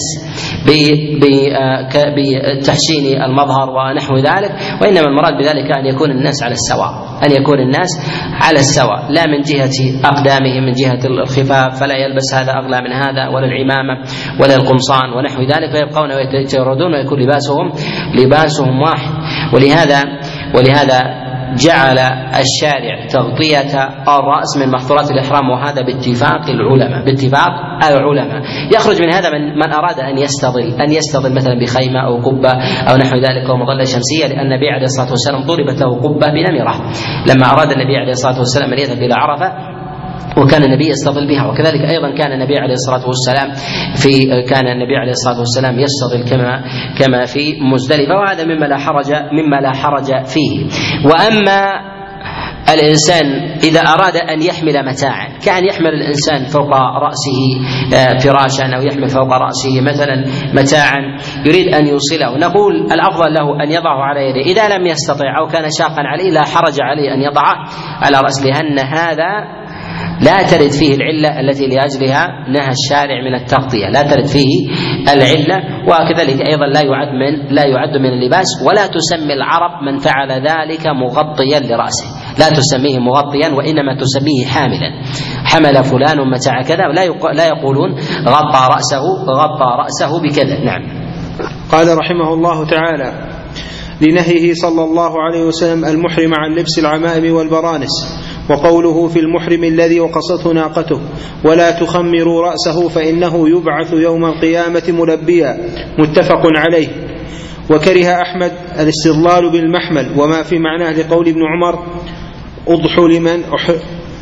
بتحسين المظهر ونحو ذلك. وإنما المراد بذلك أن يكون الناس على السواء، أن يكون الناس على السواء، لا من جهة أقدامهم من جهة الخفاف فلا يلبس هذا أغلى من هذا، ولا العمامة ولا القمصان ونحو ذلك، ويبقون ويتجردون ويكون لباسهم لباسهم واحد. ولهذا ولهذا جعل الشارع تغطية الرأس من محظورات الإحرام، وهذا باتفاق العلماء، باتفاق العلماء. يخرج من هذا من, من أراد أن يستظل أن يستظل مثلا بخيمة أو قبة أو نحو ذلك أو مظلة شمسية، لأن النبي عليه الصلاة والسلام ضربت له قبة بنمرة لما أراد النبي عليه الصلاة والسلام أن يذهب إلى عرفة، وكان النبي يستظل بها. وكذلك أيضا كان النبي عليه الصلاة والسلام في كان النبي عليه الصلاة والسلام يستظل كما كما في مزدلفة، وهذا مما لا حرج مما لا حرج فيه. وأما الإنسان إذا أراد أن يحمل متاعا، كأن يحمل الإنسان فوق رأسه فراشا أو يحمل فوق رأسه مثلا متاعا يريد أن يوصله، نقول الأفضل له أن يضعه على يده. إذا لم يستطع أو كان شاقا عليه لا حرج عليه أن يضعه على رأسه، لأن هذا لا ترد فيه العلة التي لأجلها نهى الشارع من التغطية، لا ترد فيه العلة. وكذلك أيضا لا يعد من لا يعد من اللباس، ولا تسمي العرب من فعل ذلك مغطيا لرأسه، لا تسميه مغطيا، وإنما تسميه حاملا، حمل فلان متاع كذا، لا يقولون غطى رأسه غطى رأسه بكذا. نعم. قال رحمه الله تعالى: لنهيه صلى الله عليه وسلم المحرم عن لبس العمائم والبرانس. وقوله في المحرم الذي وقصته ناقته: ولا تخمروا رأسه فإنه يبعث يوم القيامة ملبيا، متفق عليه. وكره أحمد الاستظلال بالمحمل وما في معناه لقول ابن عمر: أضحوا لمن أح...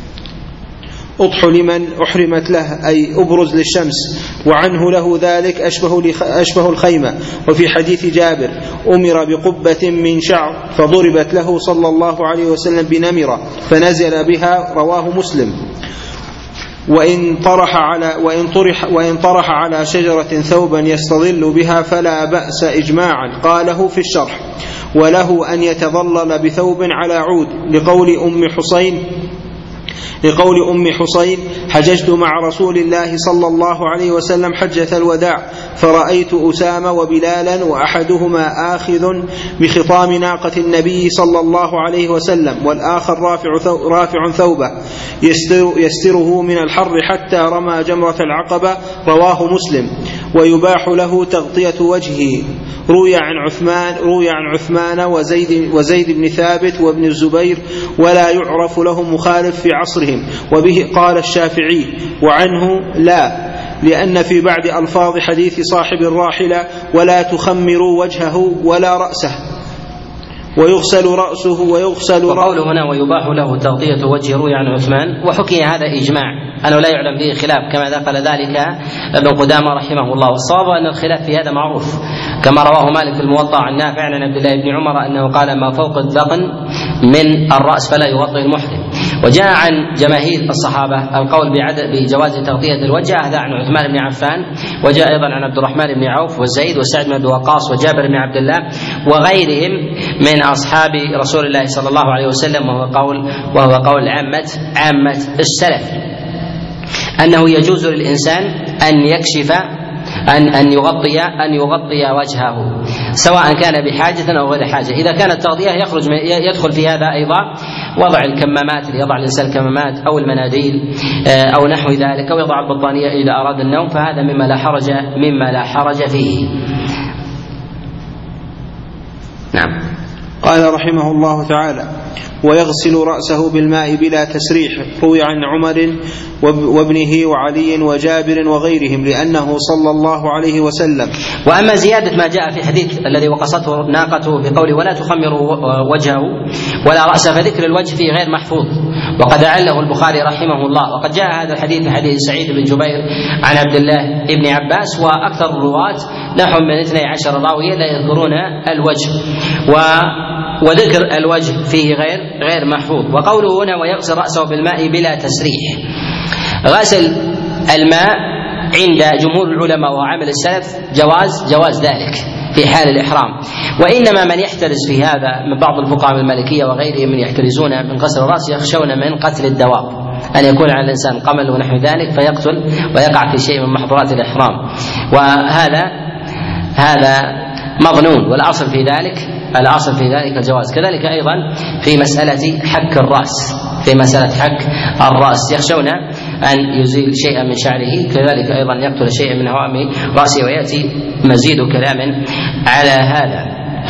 أضحوا لمن أحرمت له، أي أبرز للشمس، وعنه له ذلك أشبه, لخ... أشبه الخيمة. وفي حديث جابر: أمر بقبة من شعر فضربت له صلى الله عليه وسلم بنمرة فنزل بها، رواه مسلم. وإن طرح على وإن طرح وإن طرح على شجرة ثوبا يستظل بها فلا بأس إجماعا. قاله في الشرح: وله أن يتظلل بثوب على عود، لقول أم حسين لقول أم حسين: حججت مع رسول الله صلى الله عليه وسلم حجة الوداع، فرأيت أسامة وبلالا وأحدهما آخذ بخطام ناقة النبي صلى الله عليه وسلم، والآخر رافع, ثو رافع ثوبه يستر يستره من الحر حتى رمى جمرة العقبة. رواه مسلم. ويباح له تغطية وجهه. روي عن عثمان روي عن عثمان وزيد, وزيد بن ثابت وابن الزبير، ولا يعرف له مخالف في عصرهم، وبه قال الشافعي، وعنه لا، لأن في بعض ألفاظ حديث صاحب الراحلة: ولا تخمروا وجهه ولا رأسه ويغسل رأسه ويغسل رأسه. وقوله هنا ويباح له تغطية وجه روي عن عثمان، وحكي هذا إجماع أنه لا يعلم به خلاف، كما ذكر ذلك ابن قدامة رحمه الله. والصواب أن الخلاف في هذا معروف، كما رواه مالك الموطأ عن نافع عن عبد الله بن عمر أنه قال: ما فوق الذقن من الرأس فلا يغطي المحرم. وجاء عن جماهير الصحابة القول بجواز تغطية الوجه، هذا عن عثمان بن عفان، وجاء أيضا عن عبد الرحمن بن عوف وزيد وسعد بن وقاص وجابر بن عبد الله وغيرهم من أصحاب رسول الله صلى الله عليه وسلم، وهو قول وهو قول عامة عامة السلف، أنه يجوز للإنسان أن يكشف أن أن يغطي أن يغطي وجهه، سواء كان بحاجة أو غير حاجة. إذا كانت التغطية يخرج يدخل في هذا أيضا وضع الكمامات، يضع الإنسان الكمامات أو المناديل أو نحو ذلك، أو يضع البطانية إذا أراد النوم، فهذا مما لا حرج مما لا حرج فيه. نعم. قال رحمه الله تعالى: ويغسل رأسه بالماء بلا تسريح. روي عن عمر وابنه وعلي وجابر وغيرهم، لأنه صلى الله عليه وسلم. وأما زيادة ما جاء في حديث الذي وقصته ناقته في قوله ولا تخمروا وجهه ولا رأسه، فذكر الوجه فيه غير محفوظ، وقد أعله البخاري رحمه الله. وقد جاء هذا الحديث في حديث سعيد بن جبير عن عبد الله بن عباس، وأكثر الرواة نحو من اثني عشر راويا لا يذكرون الوجه، و وذكر الوجه فيه غير غير محفوظ. وقوله هنا ويغسل رأسه بالماء بلا تسريح، غسل الماء عند جمهور العلماء وعمل السلف جواز جواز ذلك في حال الإحرام. وإنما من يحترز في هذا من بعض الفقهاء المالكية وغيرهم من يحترزون من غسل الرأس يخشون من قتل الدواب، أن يكون على الإنسان قمل ونحو ذلك فيقتل ويقع في شيء من محظورات الإحرام، وهذا هذا مظنون. والأصل في ذلك الأصل في ذلك الجواز. كذلك أيضا في مسألة حك الرأس، في مسألة حك الرأس يخشون أن يزيل شيئا من شعره، كذلك أيضا يقتل شيئا من هوام رأسه، ويأتي مزيد كلام على هذا.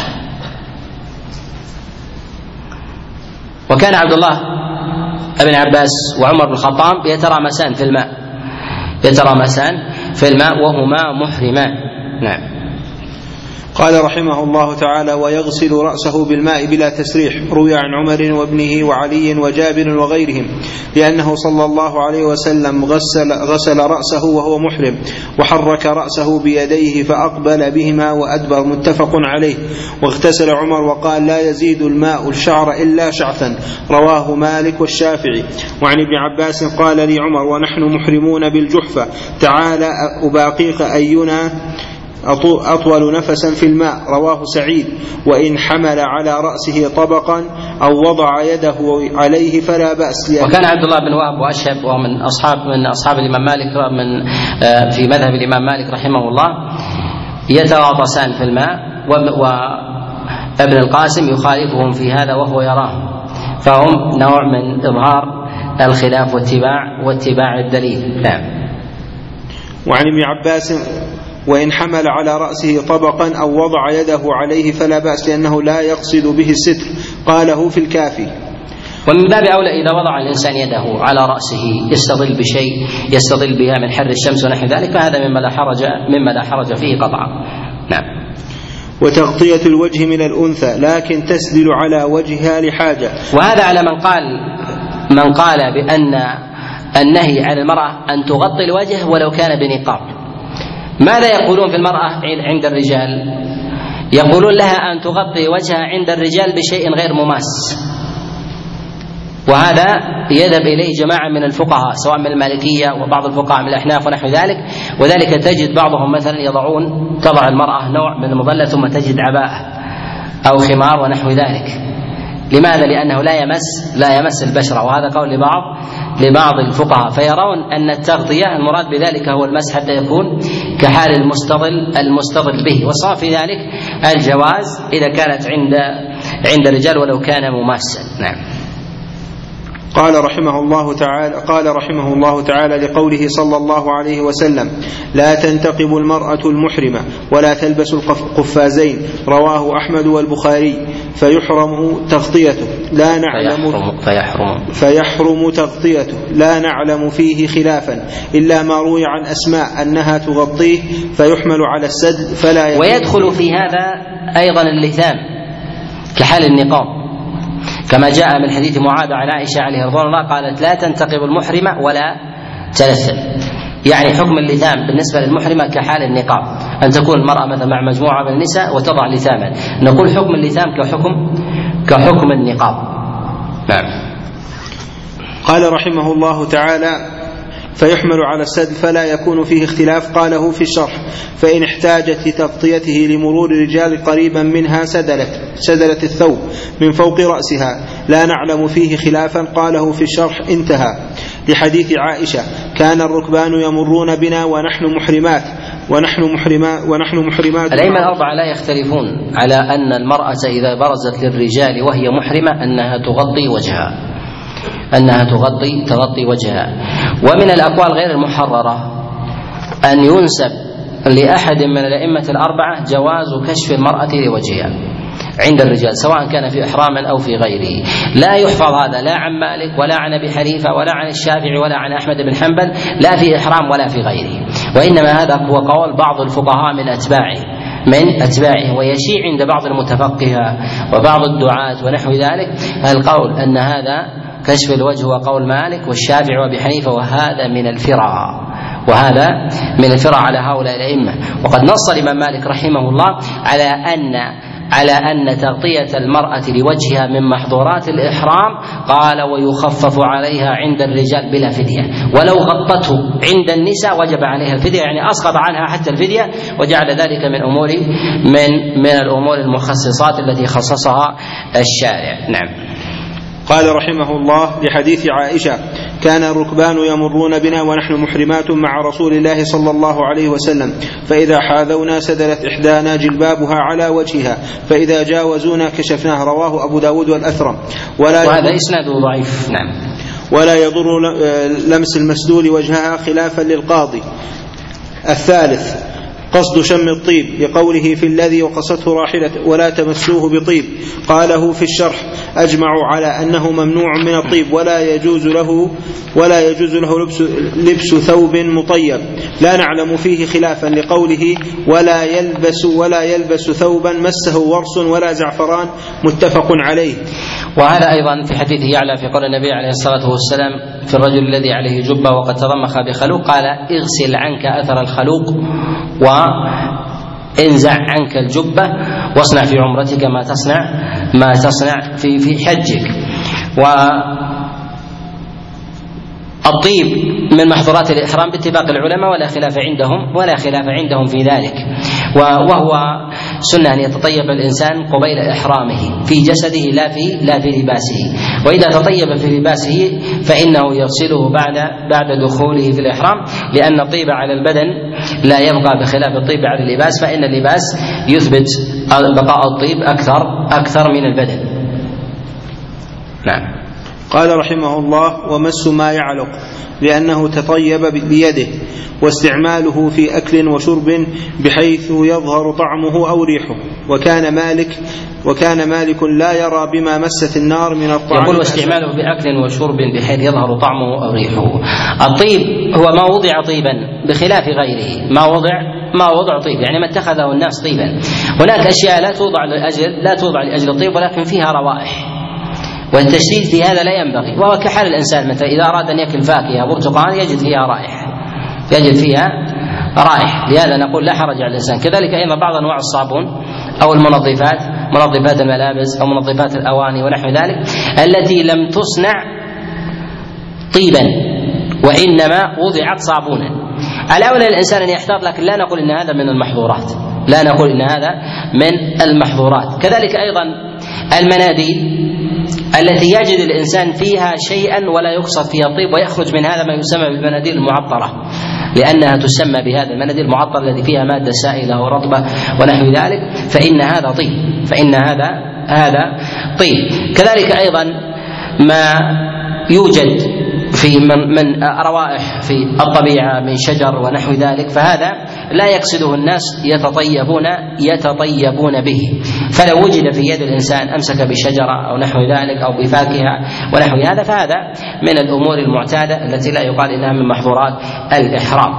وكان عبد الله بن عباس وعمر بن الخطاب يترامسان في الماء يترامسان في الماء وهما محرمان. نعم. قال رحمه الله تعالى: ويغسل رأسه بالماء بلا تسريح. روي عن عمر وابنه وعلي وجابر وغيرهم، لأنه صلى الله عليه وسلم غسل, غسل رأسه وهو محرم، وحرك رأسه بيديه فأقبل بهما وأدبر، متفق عليه. واغتسل عمر وقال: لا يزيد الماء الشعر إلا شعثا. رواه مالك والشافعي. وعن ابن عباس قال لي عمر ونحن محرمون بالجحفة: تعالى أباقيك أينا أطول نفسا في الماء. رواه سعيد. وإن حمل على رأسه طبقا أو وضع يده عليه فلا بأس. وكان عبد الله بن وهب وأشهب ومن أصحاب من أصحاب الإمام مالك من في مذهب الإمام مالك رحمه الله يتغاطسان في الماء، وابن القاسم يخالفهم في هذا وهو يراه، فهم نوع من إظهار الخلاف واتباع واتباع الدليل. نعم. وعن ابن عباس: وإن حمل على رأسه طبقا أو وضع يده عليه فلا بأس، لأنه لا يقصد به الستر. قاله في الكافي. ومن باب أولى إذا وضع الإنسان يده على رأسه يستظل بشيء يستظل بها من حر الشمس ونحو ذلك، فهذا مما لا حرج مما لا حرج فيه قطعا. نعم. وتغطية الوجه من الأنثى، لكن تسدل على وجهها لحاجة. وهذا على من قال من قال بأن النهي عن المرأة أن تغطي الوجه ولو كان بنقاب. ماذا يقولون في المرأة عند الرجال؟ يقولون لها أن تغطي وجهها عند الرجال بشيء غير مماس، وهذا يذهب إليه جماعة من الفقهاء سواء من المالكية وبعض الفقهاء من الأحناف ونحو ذلك، وذلك تجد بعضهم مثلا يضعون تضع المرأة نوع من المظلة ثم تجد عباءة أو خمار ونحو ذلك. لماذا؟ لأنه لا يمس لا يمس البشرة، وهذا قول لبعض لبعض الفقهاء، فيرون أن التغطية المراد بذلك هو المسح حتى يكون كحال المستظل المستظل به، والصواب في ذلك الجواز إذا كانت عند عند الرجال ولو كان مماسا. نعم. قال رحمه الله تعالى قال رحمه الله تعالى لقوله صلى الله عليه وسلم: لا تنتقب المرأة المحرمة ولا تلبس القفازين، رواه أحمد والبخاري، فيحرم تغطيته لا نعلم فيحرم, فيحرم, فيحرم تغطيته لا نعلم فيه خلافا إلا ما روي عن أسماء أنها تغطيه فيحمل على السدل فلا يحرم. ويدخل في هذا أيضا اللثام كحال النقاب، كما جاء من حديث معاذ عن عائشة عليه رضوان الله قالت: لا تنتقب المحرمة ولا تلثم، يعني حكم اللثام بالنسبة للمحرمة كحال النقاب، أن تكون المرأة مثلا مع مجموعة من النساء وتضع لثاما، نقول حكم اللثام كحكم كحكم النقاب. نعم. قال رحمه الله تعالى: فيحمل على السدل فلا يكون فيه اختلاف. قاله في الشرح: فإن احتاجت لتغطيته لمرور الرجال قريبا منها سدلت سدلت الثوب من فوق رأسها لا نعلم فيه خلافا. قاله في الشرح. انتهى. لحديث عائشة: كان الركبان يمرون بنا ونحن محرمات ونحن محرمات ونحن محرمات. الأئمة الأربعة لا يختلفون على أن المرأة إذا برزت للرجال وهي محرمة أنها تغطي وجهها أنها تغطي تغطي وجهها. ومن الأقوال غير المحررة أن ينسب لأحد من الأئمة الأربعة جواز كشف المرأة لوجهها عند الرجال سواء كان في إحرام أو في غيره. لا يحفظ هذا لا عن مالك ولا عن أبي حنيفة ولا عن الشافعي ولا عن أحمد بن حنبل، لا في إحرام ولا في غيره، وإنما هذا هو قول بعض الفقهاء من أتباعه من أتباعه ويشيع عند بعض المتفقهة وبعض الدعاة ونحو ذلك القول أن هذا كشف الوجه وقول مالك والشافعي وابي حنيفه، وهذا من الفرع وهذا من الفرع على هؤلاء الأئمة. وقد نص الإمام مالك رحمه الله على أن على أن تغطية المرأة لوجهها من محظورات الإحرام، قال: ويخفف عليها عند الرجال بلا فدية، ولو غطته عند النساء وجب عليها الفدية، يعني أسقط عنها حتى الفدية، وجعل ذلك من أمور من من الأمور المخصصات التي خصصها الشارع. نعم. قال رحمه الله: لحديث عائشة: كان الركبان يمرون بنا ونحن محرمات مع رسول الله صلى الله عليه وسلم، فإذا حاذونا سدلت إحدانا جلبابها على وجهها، فإذا جاوزونا كشفناه. رواه أبو داود والأثرم. ولا وهذا إسناده ضعيف. نعم. ولا يضر لمس المسدول وجهها خلافا للقاضي. الثالث: قصد شم الطيب، لقوله في الذي وقصته راحلة: ولا تمسوه بطيب. قاله في الشرح: أجمعوا على أنه ممنوع من الطيب ولا يجوز له ولا يجوز له لبس, لبس ثوب مطيب، لا نعلم فيه خلافا، لقوله: ولا يلبس ولا يلبس ثوبا مسه ورس ولا زعفران، متفق عليه. وهذا أيضا في حديث يعلى في قول النبي عليه الصلاة والسلام في الرجل الذي عليه جبة وقد تضمخ بخلوق، قال: اغسل عنك أثر الخلوق وانزع عنك الجبة واصنع في عمرتك ما تصنع ما تصنع في في حجك. والطيب من محظورات الإحرام باتفاق العلماء ولا خلاف عندهم ولا خلاف عندهم في ذلك، وهو سنة أن يتطيب الإنسان قبيل إحرامه في جسده لا في لا في لباسه، وإذا تطيب في لباسه فإنه يغسله بعد بعد دخوله في الإحرام، لأن الطيب على البدن لا يبقى بخلاف الطيب على اللباس، فإن اللباس يثبت بقاء الطيب أكثر أكثر من البدن. نعم. قال رحمه الله: ومس ما يعلق، لأنه تطيب بيده، واستعماله في أكل وشرب بحيث يظهر طعمه أو ريحه. وكان مالك وكان مالك لا يرى بما مست النار من الطعام. يقول: واستعماله بأكل وشرب بحيث يظهر طعمه أو ريحه. الطيب هو ما وضع طيبا بخلاف غيره، ما وضع ما وضع طيب، يعني ما اتخذه الناس طيبا. هناك أشياء لا توضع لأجل لا توضع لأجل الطيب، ولكن فيها روائح، والتشديد في هذا لا ينبغي. وهو كحال الإنسان مثلا إذا أراد أن يأكل فاكهة برتقال يجد فيها رائحة يجد فيها رائحة لهذا نقول لا حرج على الإنسان. كذلك أيضا بعض أنواع الصابون أو المنظفات منظفات الملابس أو منظفات الأواني ونحو ذلك التي لم تصنع طيبا وإنما وضعت صابونا. الأولى الإنسان أن يحتاط، لكن لا نقول إن هذا من المحظورات، لا نقول إن هذا من المحظورات. كذلك أيضا المناديل التي يجد الإنسان فيها شيئا ولا يقصد فيها طيب ويخرج من هذا ما يسمى بالمناديل المعطرة، لأنها تسمى بهذا المناديل المعطرة الذي فيها مادة سائلة ورطبة ونحو ذلك، فإن هذا طيب، فإن هذا هذا طيب. كذلك أيضا ما يوجد في من, من روائح في الطبيعة من شجر ونحو ذلك، فهذا لا يقصده الناس يتطيبون يتطيبون به. فلو وجد في يد الإنسان أمسك بشجرة أو نحو ذلك أو بفاكهة ونحو هذا، فهذا من الأمور المعتادة التي لا يقال إنها من محظورات الإحرام.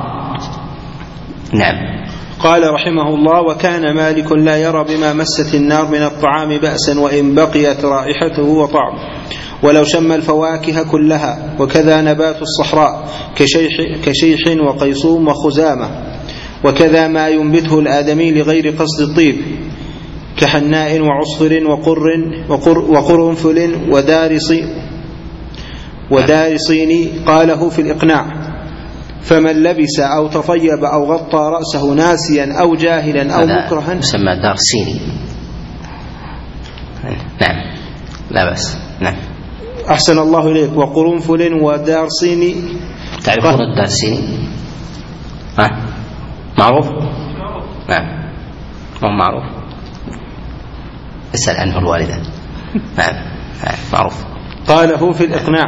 نعم. قال رحمه الله: وكان مالك لا يرى بما مست النار من الطعام بأسا وإن بقيت رائحته وطعمه، ولو شم الفواكه كلها، وكذا نبات الصحراء كشيح, كشيح وقيصوم وخزامة، وكذا ما ينبته الآدمي لغير قصد الطيب كحناء وعصفر وقر وقر وقرنفل ودارصي ودارصين. قاله في الإقناع: فمن لبس أو تطيب أو غطى رأسه ناسيا أو جاهلا أو مكرها يسمى دارسيني. نعم لا بأس. نعم. أحسن الله إليك. وقرنفل ودارسيني. تعرفون الدارسيني؟ ها معروف؟ نعم مو معروف، اسأل عنه الوالدة. نعم معروف. قاله في الإقناع: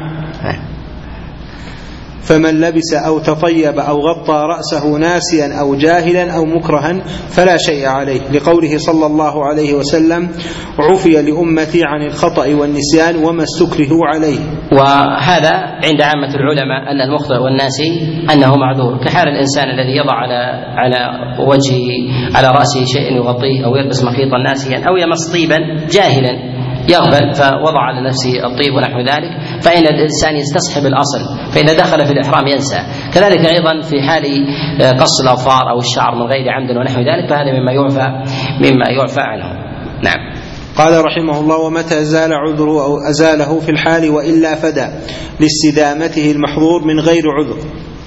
فمن لبس أو تطيب أو غطى رأسه ناسيا أو جاهلا أو مكرها فلا شيء عليه، لقوله صلى الله عليه وسلم: عفي لأمتي عن الخطأ والنسيان وما استكرهوا عليه. وهذا عند عامة العلماء أن المخطئ والناسي أنه معذور، كحال الإنسان الذي يضع على على وجهه على رأسه شيء يغطيه أو يلبس مخيطا ناسيا أو يمس طيبا جاهلا يغفل فوضع على نفسه الطيب ونحو ذلك، فإن الإنسان يستصحب الأصل، فإذا دخل في الإحرام ينسى. كذلك أيضا في حال قص الأظفار أو الشعر من غير عمد ونحو ذلك، فهذا مما يعفى مما يعفى عنه. نعم. قال رحمه الله: ومتى زال عذره أو أزاله في الحال وإلا فدى لاستدامته المحظور من غير عذر.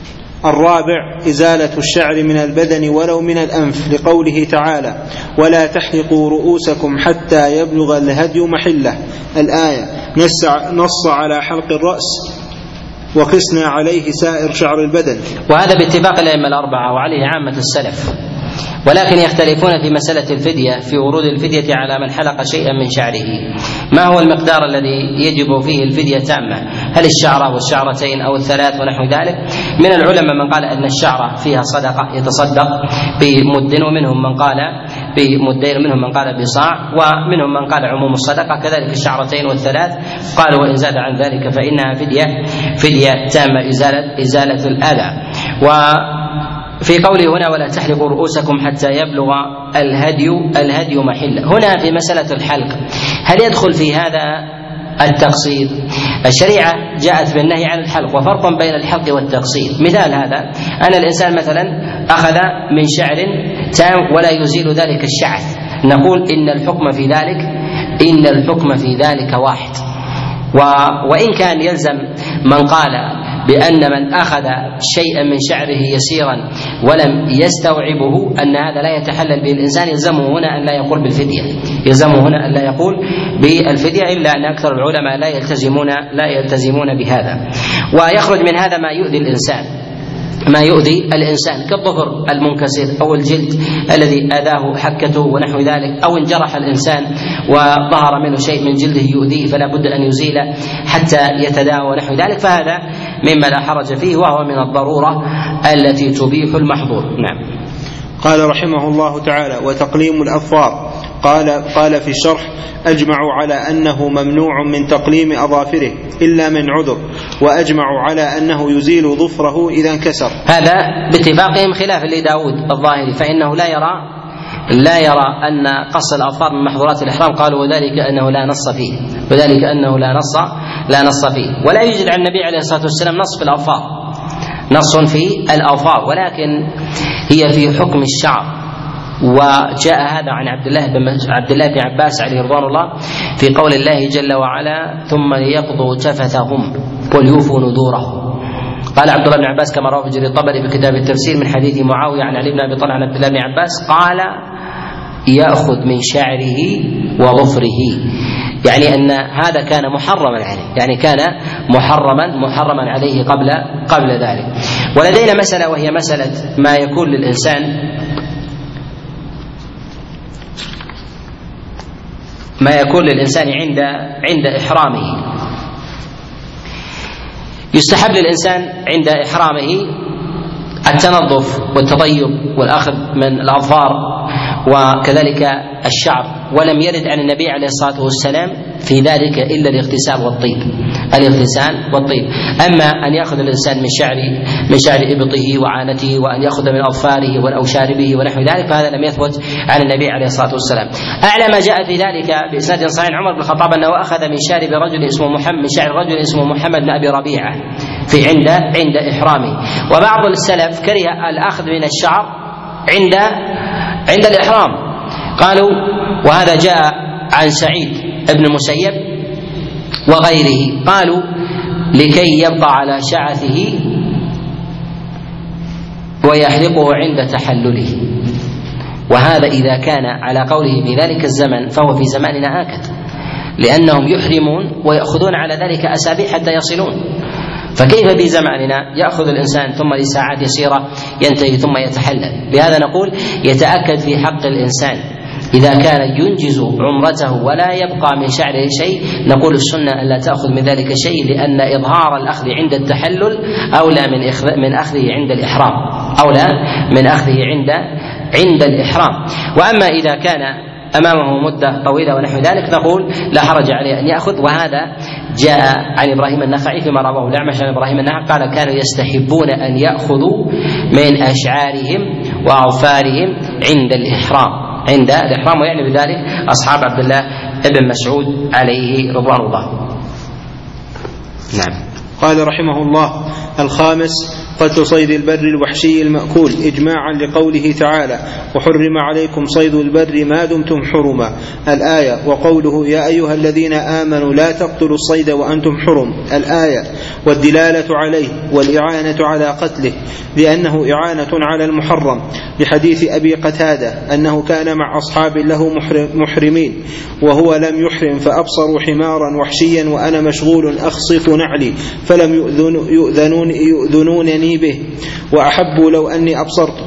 الرابع: إزالة الشعر من البدن ولو من الأنف، لقوله تعالى: ولا تحلقوا رؤوسكم حتى يبلغ الهدي محله، الآية. نص على حلق الرأس وقسنا عليه سائر شعر البدن. وهذا باتفاق الأئمة الأربعة وعليه عامة السلف، ولكن يختلفون في مسألة الفدية، في ورود الفدية على من حلق شيئا من شعره. ما هو المقدار الذي يجب فيه الفدية تامة؟ هل الشعرة والشعرتين أو الثلاث ونحو ذلك؟ من العلماء من قال أن الشعرة فيها صدقة يتصدق بمد، ومنهم من قال بمدين، ومنهم من قال بصاع، ومنهم من قال عموم الصدقة. كذلك الشعرتين والثلاث قالوا وإن زاد عن ذلك فإنها فدية فدية تامة، إزالة إزالة الأذى. و في قوله هنا: ولا تحلقوا رؤوسكم حتى يبلغ الهدي الهدي محله، هنا في مسألة الحلق هل يدخل في هذا التقصير؟ الشريعة جاءت بالنهي عن الحلق، وفرق بين الحلق والتقصير. مثال هذا أن الإنسان مثلا أخذ من شعر تام ولا يزيل ذلك الشعث، نقول إن الحكم في ذلك إن الحكم في ذلك واحد. و وإن كان يلزم من قال بأن من أخذ شيئا من شعره يسيرا ولم يستوعبه أن هذا لا يتحلل به الإنسان، يلزمه هنا أن لا يقول بالفدية، يلزمه هنا أن لا يقول بالفدية، إلا أن أكثر العلماء لا يلتزمون لا يلتزمون بهذا. ويخرج من هذا ما يؤذي الإنسان ما يؤذي الإنسان كالظفر المنكسر أو الجلد الذي أذاه حكته ونحو ذلك، أو انجرح الإنسان وظهر منه شيء من جلده يؤذيه فلا بد أن يزيله حتى يتداوى ونحو ذلك، فهذا مما لا حرج فيه، وهو من الضرورة التي تبيح المحظور. نعم. قال رحمه الله تعالى: وتقليم الأظفار. قال قال في الشرح: أجمعوا على أنه ممنوع من تقليم أظافره إلا من عذر، وأجمعوا على أنه يزيل ظفره إذا انكسر. هذا باتفاقهم خلاف لداود الظاهري، فإنه لا يرى لا يرى أن قص الأظفار من محظورات الإحرام، قالوا وذلك أنه لا نص فيه وذلك أنه لا نص لا نص فيه ولا يوجد عن النبي عليه الصلاة والسلام نص في الأظفار، نص في الأظفار، ولكن هي في حكم الشعر وجاء هذا عن عبد الله بن عبد الله بن عباس عليه رضوان الله في قول الله جل وعلا ثم ليقضوا تفثهم وليوفوا نذورهم. قال عبد الله بن عباس كما رواه جرير الطبري في كتاب التفسير من حديث معاوية عن علي بن أبي طلحة عن عبد الله بن عباس قال يأخذ من شعره وظفره، يعني أن هذا كان محرما عليه، يعني كان محرما محرما عليه قبل قبل ذلك. ولدينا مسألة وهي مسألة ما يكون للإنسان ما يكون للإنسان عند عند إحرامه. يستحب للإنسان عند إحرامه التنظف والتطيب والأخذ من الأظفار وكذلك الشعر، ولم يرد عن النبي عليه الصلاة والسلام في ذلك إلا الاغتسال والطيب الاغتسال والطيب. أما أن يأخذ الإنسان من شعر من شعر إبطه وعانته وأن يأخذ من أظفاره والأوشاربه ونحو ذلك فهذا لم يثبت عن النبي عليه الصلاة والسلام. أعلى ما جاء في ذلك بإسناد صحيح عمر بن الخطاب أنه أخذ من شارب رجل اسمه محمد من شعر رجل اسمه محمد بن أبي ربيعة في عند عند إحرامه. وبعض السلف كره الأخذ من الشعر عند عند الإحرام، قالوا وهذا جاء عن سعيد بن المسيب وغيره، قالوا لكي يبقى على شعثه ويحلقه عند تحلله. وهذا إذا كان على قوله في ذلك الزمن فهو في زماننا هكذا، لأنهم يحرمون ويأخذون على ذلك أسابيع حتى يصلون، فكيف في زماننا يأخذ الإنسان ثم لساعات يسيرة ينتهي ثم يتحلل؟ لهذا نقول يتأكد في حق الإنسان إذا كان ينجز عمرته ولا يبقى من شعره شيء، نقول السنة أن لا تأخذ من ذلك شيء، لأن إظهار الأخذ عند التحلل أولى من من أخذه عند الإحرام أولى من أخذه عند عند الإحرام. وأما إذا كان أمامه مدة طويلة ونحو ذلك نقول لا حرج عليه أن يأخذ. وهذا جاء عن إبراهيم النخعي فيما رواه الأعمش عن إبراهيم النخعي قال كانوا يستحبون أن يأخذوا من أشعارهم وأظفارهم عند الإحرام عند الإحرام ويعني بذلك أصحاب عبد الله بن مسعود عليه رضوان الله. نعم. قال رحمه الله: الخامس قتل صيد البر الوحشي المأكول إجماعا لقوله تعالى: وحرم عليكم صيد البر ما دمتم حرما، الآية، وقوله: يا أيها الذين آمنوا لا تقتلوا الصيد وأنتم حرم، الآية، والدلالة عليه والإعانة على قتله لأنه إعانة على المحرم، بحديث أبي قتادة أنه كان مع أصحاب له محرمين وهو لم يحرم فأبصروا حمارا وحشيا وأنا مشغول أخصف نعلي فلم يؤذنون يؤذنونني به وأحبوا لو أني أبصرت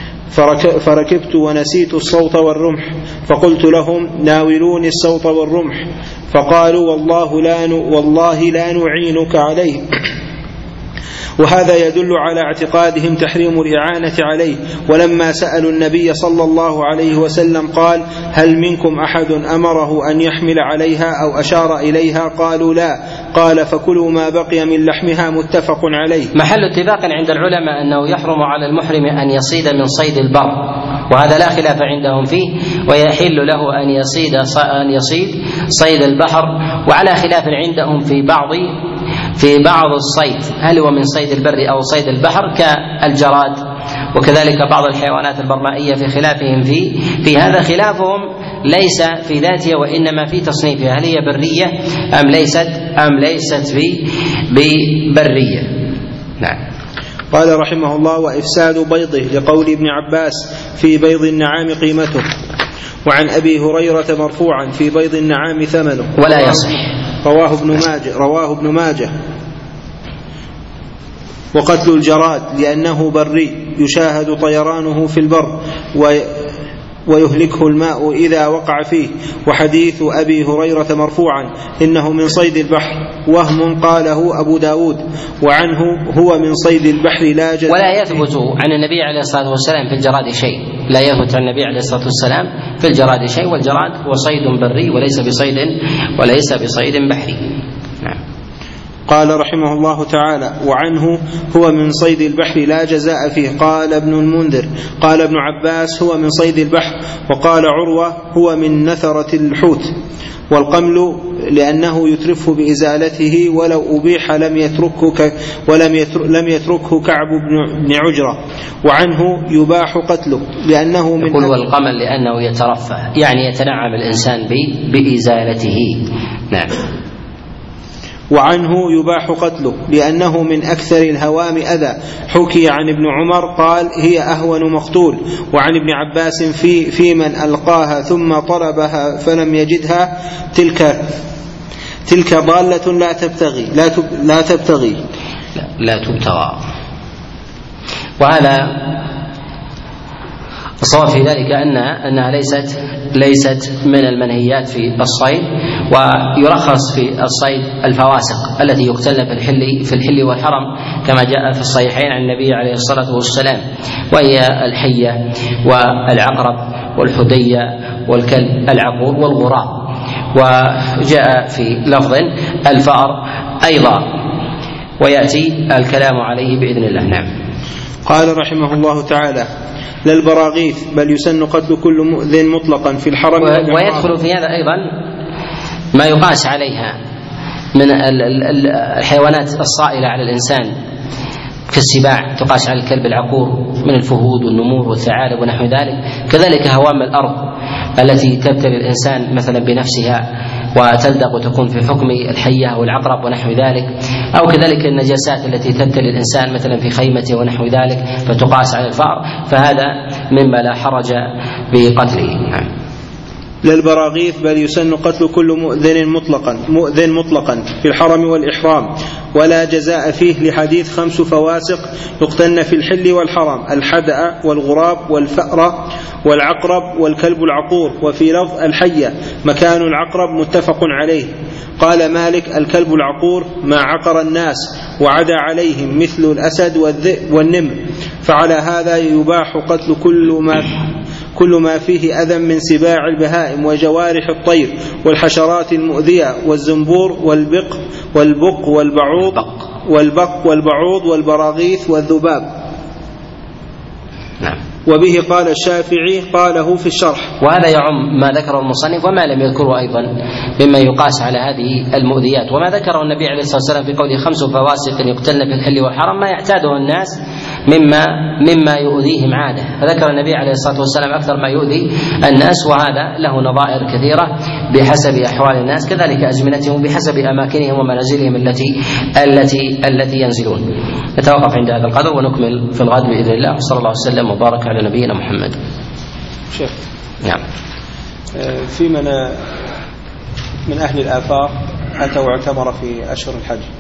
فركبت ونسيت الصوت والرمح فقلت لهم ناولوني الصوت والرمح فقالوا والله لا والله لا نعينك عليه. وهذا يدل على اعتقادهم تحريم الإعانة عليه. ولما سألوا النبي صلى الله عليه وسلم قال: هل منكم أحد أمره أن يحمل عليها أو أشار إليها؟ قالوا لا. قال: فكلوا ما بقي من لحمها، متفق عليه. محل اتفاق عند العلماء أنه يحرم على المحرم أن يصيد من صيد البر، وهذا لا خلاف عندهم فيه، ويحل له أن يصيد أن يصيد صيد البحر، وعلى خلاف عندهم في بعض في بعض الصيد هل هو من صيد البر أو صيد البحر كالجراد، وكذلك بعض الحيوانات البرمائية في خلافهم في في هذا. خلافهم ليس في ذاتها وإنما في تصنيفها، هل هي برية أم ليست أم ليست ببرية. نعم. قال رحمه الله: وإفساد بيضه لقول ابن عباس في بيض النعام قيمته. وعن أبي هريرة مرفوعا في بيض النعام ثمنه ولا يصح. رواه ابن ماجه رواه ابن ماجه. وقتل الجراد لأنه بري يشاهد طيرانه في البر ويهلكه الماء إذا وقع فيه. وحديث أبي هريرة مرفوعا إنه من صيد البحر وهم قاله أبو داود، وعنه هو من صيد البحر لا جد. ولا يثبت عن النبي عليه الصلاة والسلام في الجراد شيء، لا يثبت عن النبي عليه الصلاة والسلام في الجراد شيء، والجراد هو صيد بري وليس بصيد وليس بصيد بحري. نعم. قال رحمه الله تعالى: وعنه: هو من صيد البحر لا جزاء فيه. قال ابن المنذر: قال ابن عباس: هو من صيد البحر. وقال عروة: هو من نثرة الحوت. والقمل لأنه يترفه بإزالته، ولو أبيح لم يتركه ولم يترك لم يتركه كعب بن عجرة. وعنه: يباح قتله لأنه من يقول والقمل لأنه يترفه، يعني يتنعم الإنسان بإزالته. نعم. وعنه: يباح قتله لأنه من أكثر الهوام أذى. حكي عن ابن عمر قال: هي أهون مقتول. وعن ابن عباس في, في من ألقاها ثم طلبها فلم يجدها: تلك تلك ضالة لا تبتغي لا, تب لا تبتغي لا, لا تبتغى. وهذا الصواب في ذلك أنها, أنها ليست ليست من المنهيات في الصيد، ويرخص في الصيد الفواسق التي يقتلن في الحل في الحل والحرم كما جاء في الصحيحين عن النبي عليه الصلاة والسلام، وهي الحية والعقرب والحدية والكلب العقور والغراب. وجاء في لفظ الفأر أيضا، ويأتي الكلام عليه بإذن الله. نعم. قال رحمه الله تعالى: للبراغيث بل يسن قتل كل مؤذن مطلقا في الحرم. ويدخل في هذا أيضا ما يقاس عليها من الحيوانات الصائلة على الإنسان كالسباع، تقاس على الكلب العقور من الفهود والنمور والثعالب ونحو ذلك. كذلك هوام الأرض التي تبتلي الإنسان مثلا بنفسها وتلدغ وتكون في حكم الحية والعقرب ونحو ذلك، أو كذلك النجاسات التي تبتلي الإنسان مثلا في خيمته ونحو ذلك فتقاس على الفأر، فهذا مما لا حرج بقتله. للبراغيث بل يسن قتل كل مؤذن مطلقا مؤذن مطلقا في الحرم والإحرام، ولا جزاء فيه لحديث: خمس فواسق يقتلن في الحل والحرم: الحدأ والغراب والفأر والعقرب والكلب العقور. وفي لفظ: الحية مكان العقرب، متفق عليه. قال مالك: الكلب العقور ما عقر الناس وعدا عليهم مثل الأسد والذئب والنمر. فعلى هذا يباح قتل كل ما كل ما فيه أذى من سباع البهائم وجوارح الطير والحشرات المؤذية والزنبور والبق والبق والبعوض والبق والبعوض والبراغيث والذباب. نعم. وبه قال الشافعي قاله في الشرح. وهذا يعم ما ذكره المصنف وما لم يذكره أيضا مما يقاس على هذه المؤذيات. وما ذكره النبي عليه الصلاة والسلام في قوله: خمس فواسق يقتلن في الحل والحرم، ما يعتاده الناس مما مما يؤذيهم عادة. فذكر النبي عليه الصلاة والسلام أكثر ما يؤذي الناس، وهذا له نظائر كثيرة بحسب أحوال الناس، كذلك أزمنتهم بحسب أماكنهم ومنازلهم التي التي التي ينزلون. نتوقف عند هذا القدر ونكمل في الغد بإذن الله. صلى الله وسلم وبارك على نبينا محمد. شيخ. نعم. في من من أهل الآفاق أتوا واعتمر في أشهر الحج،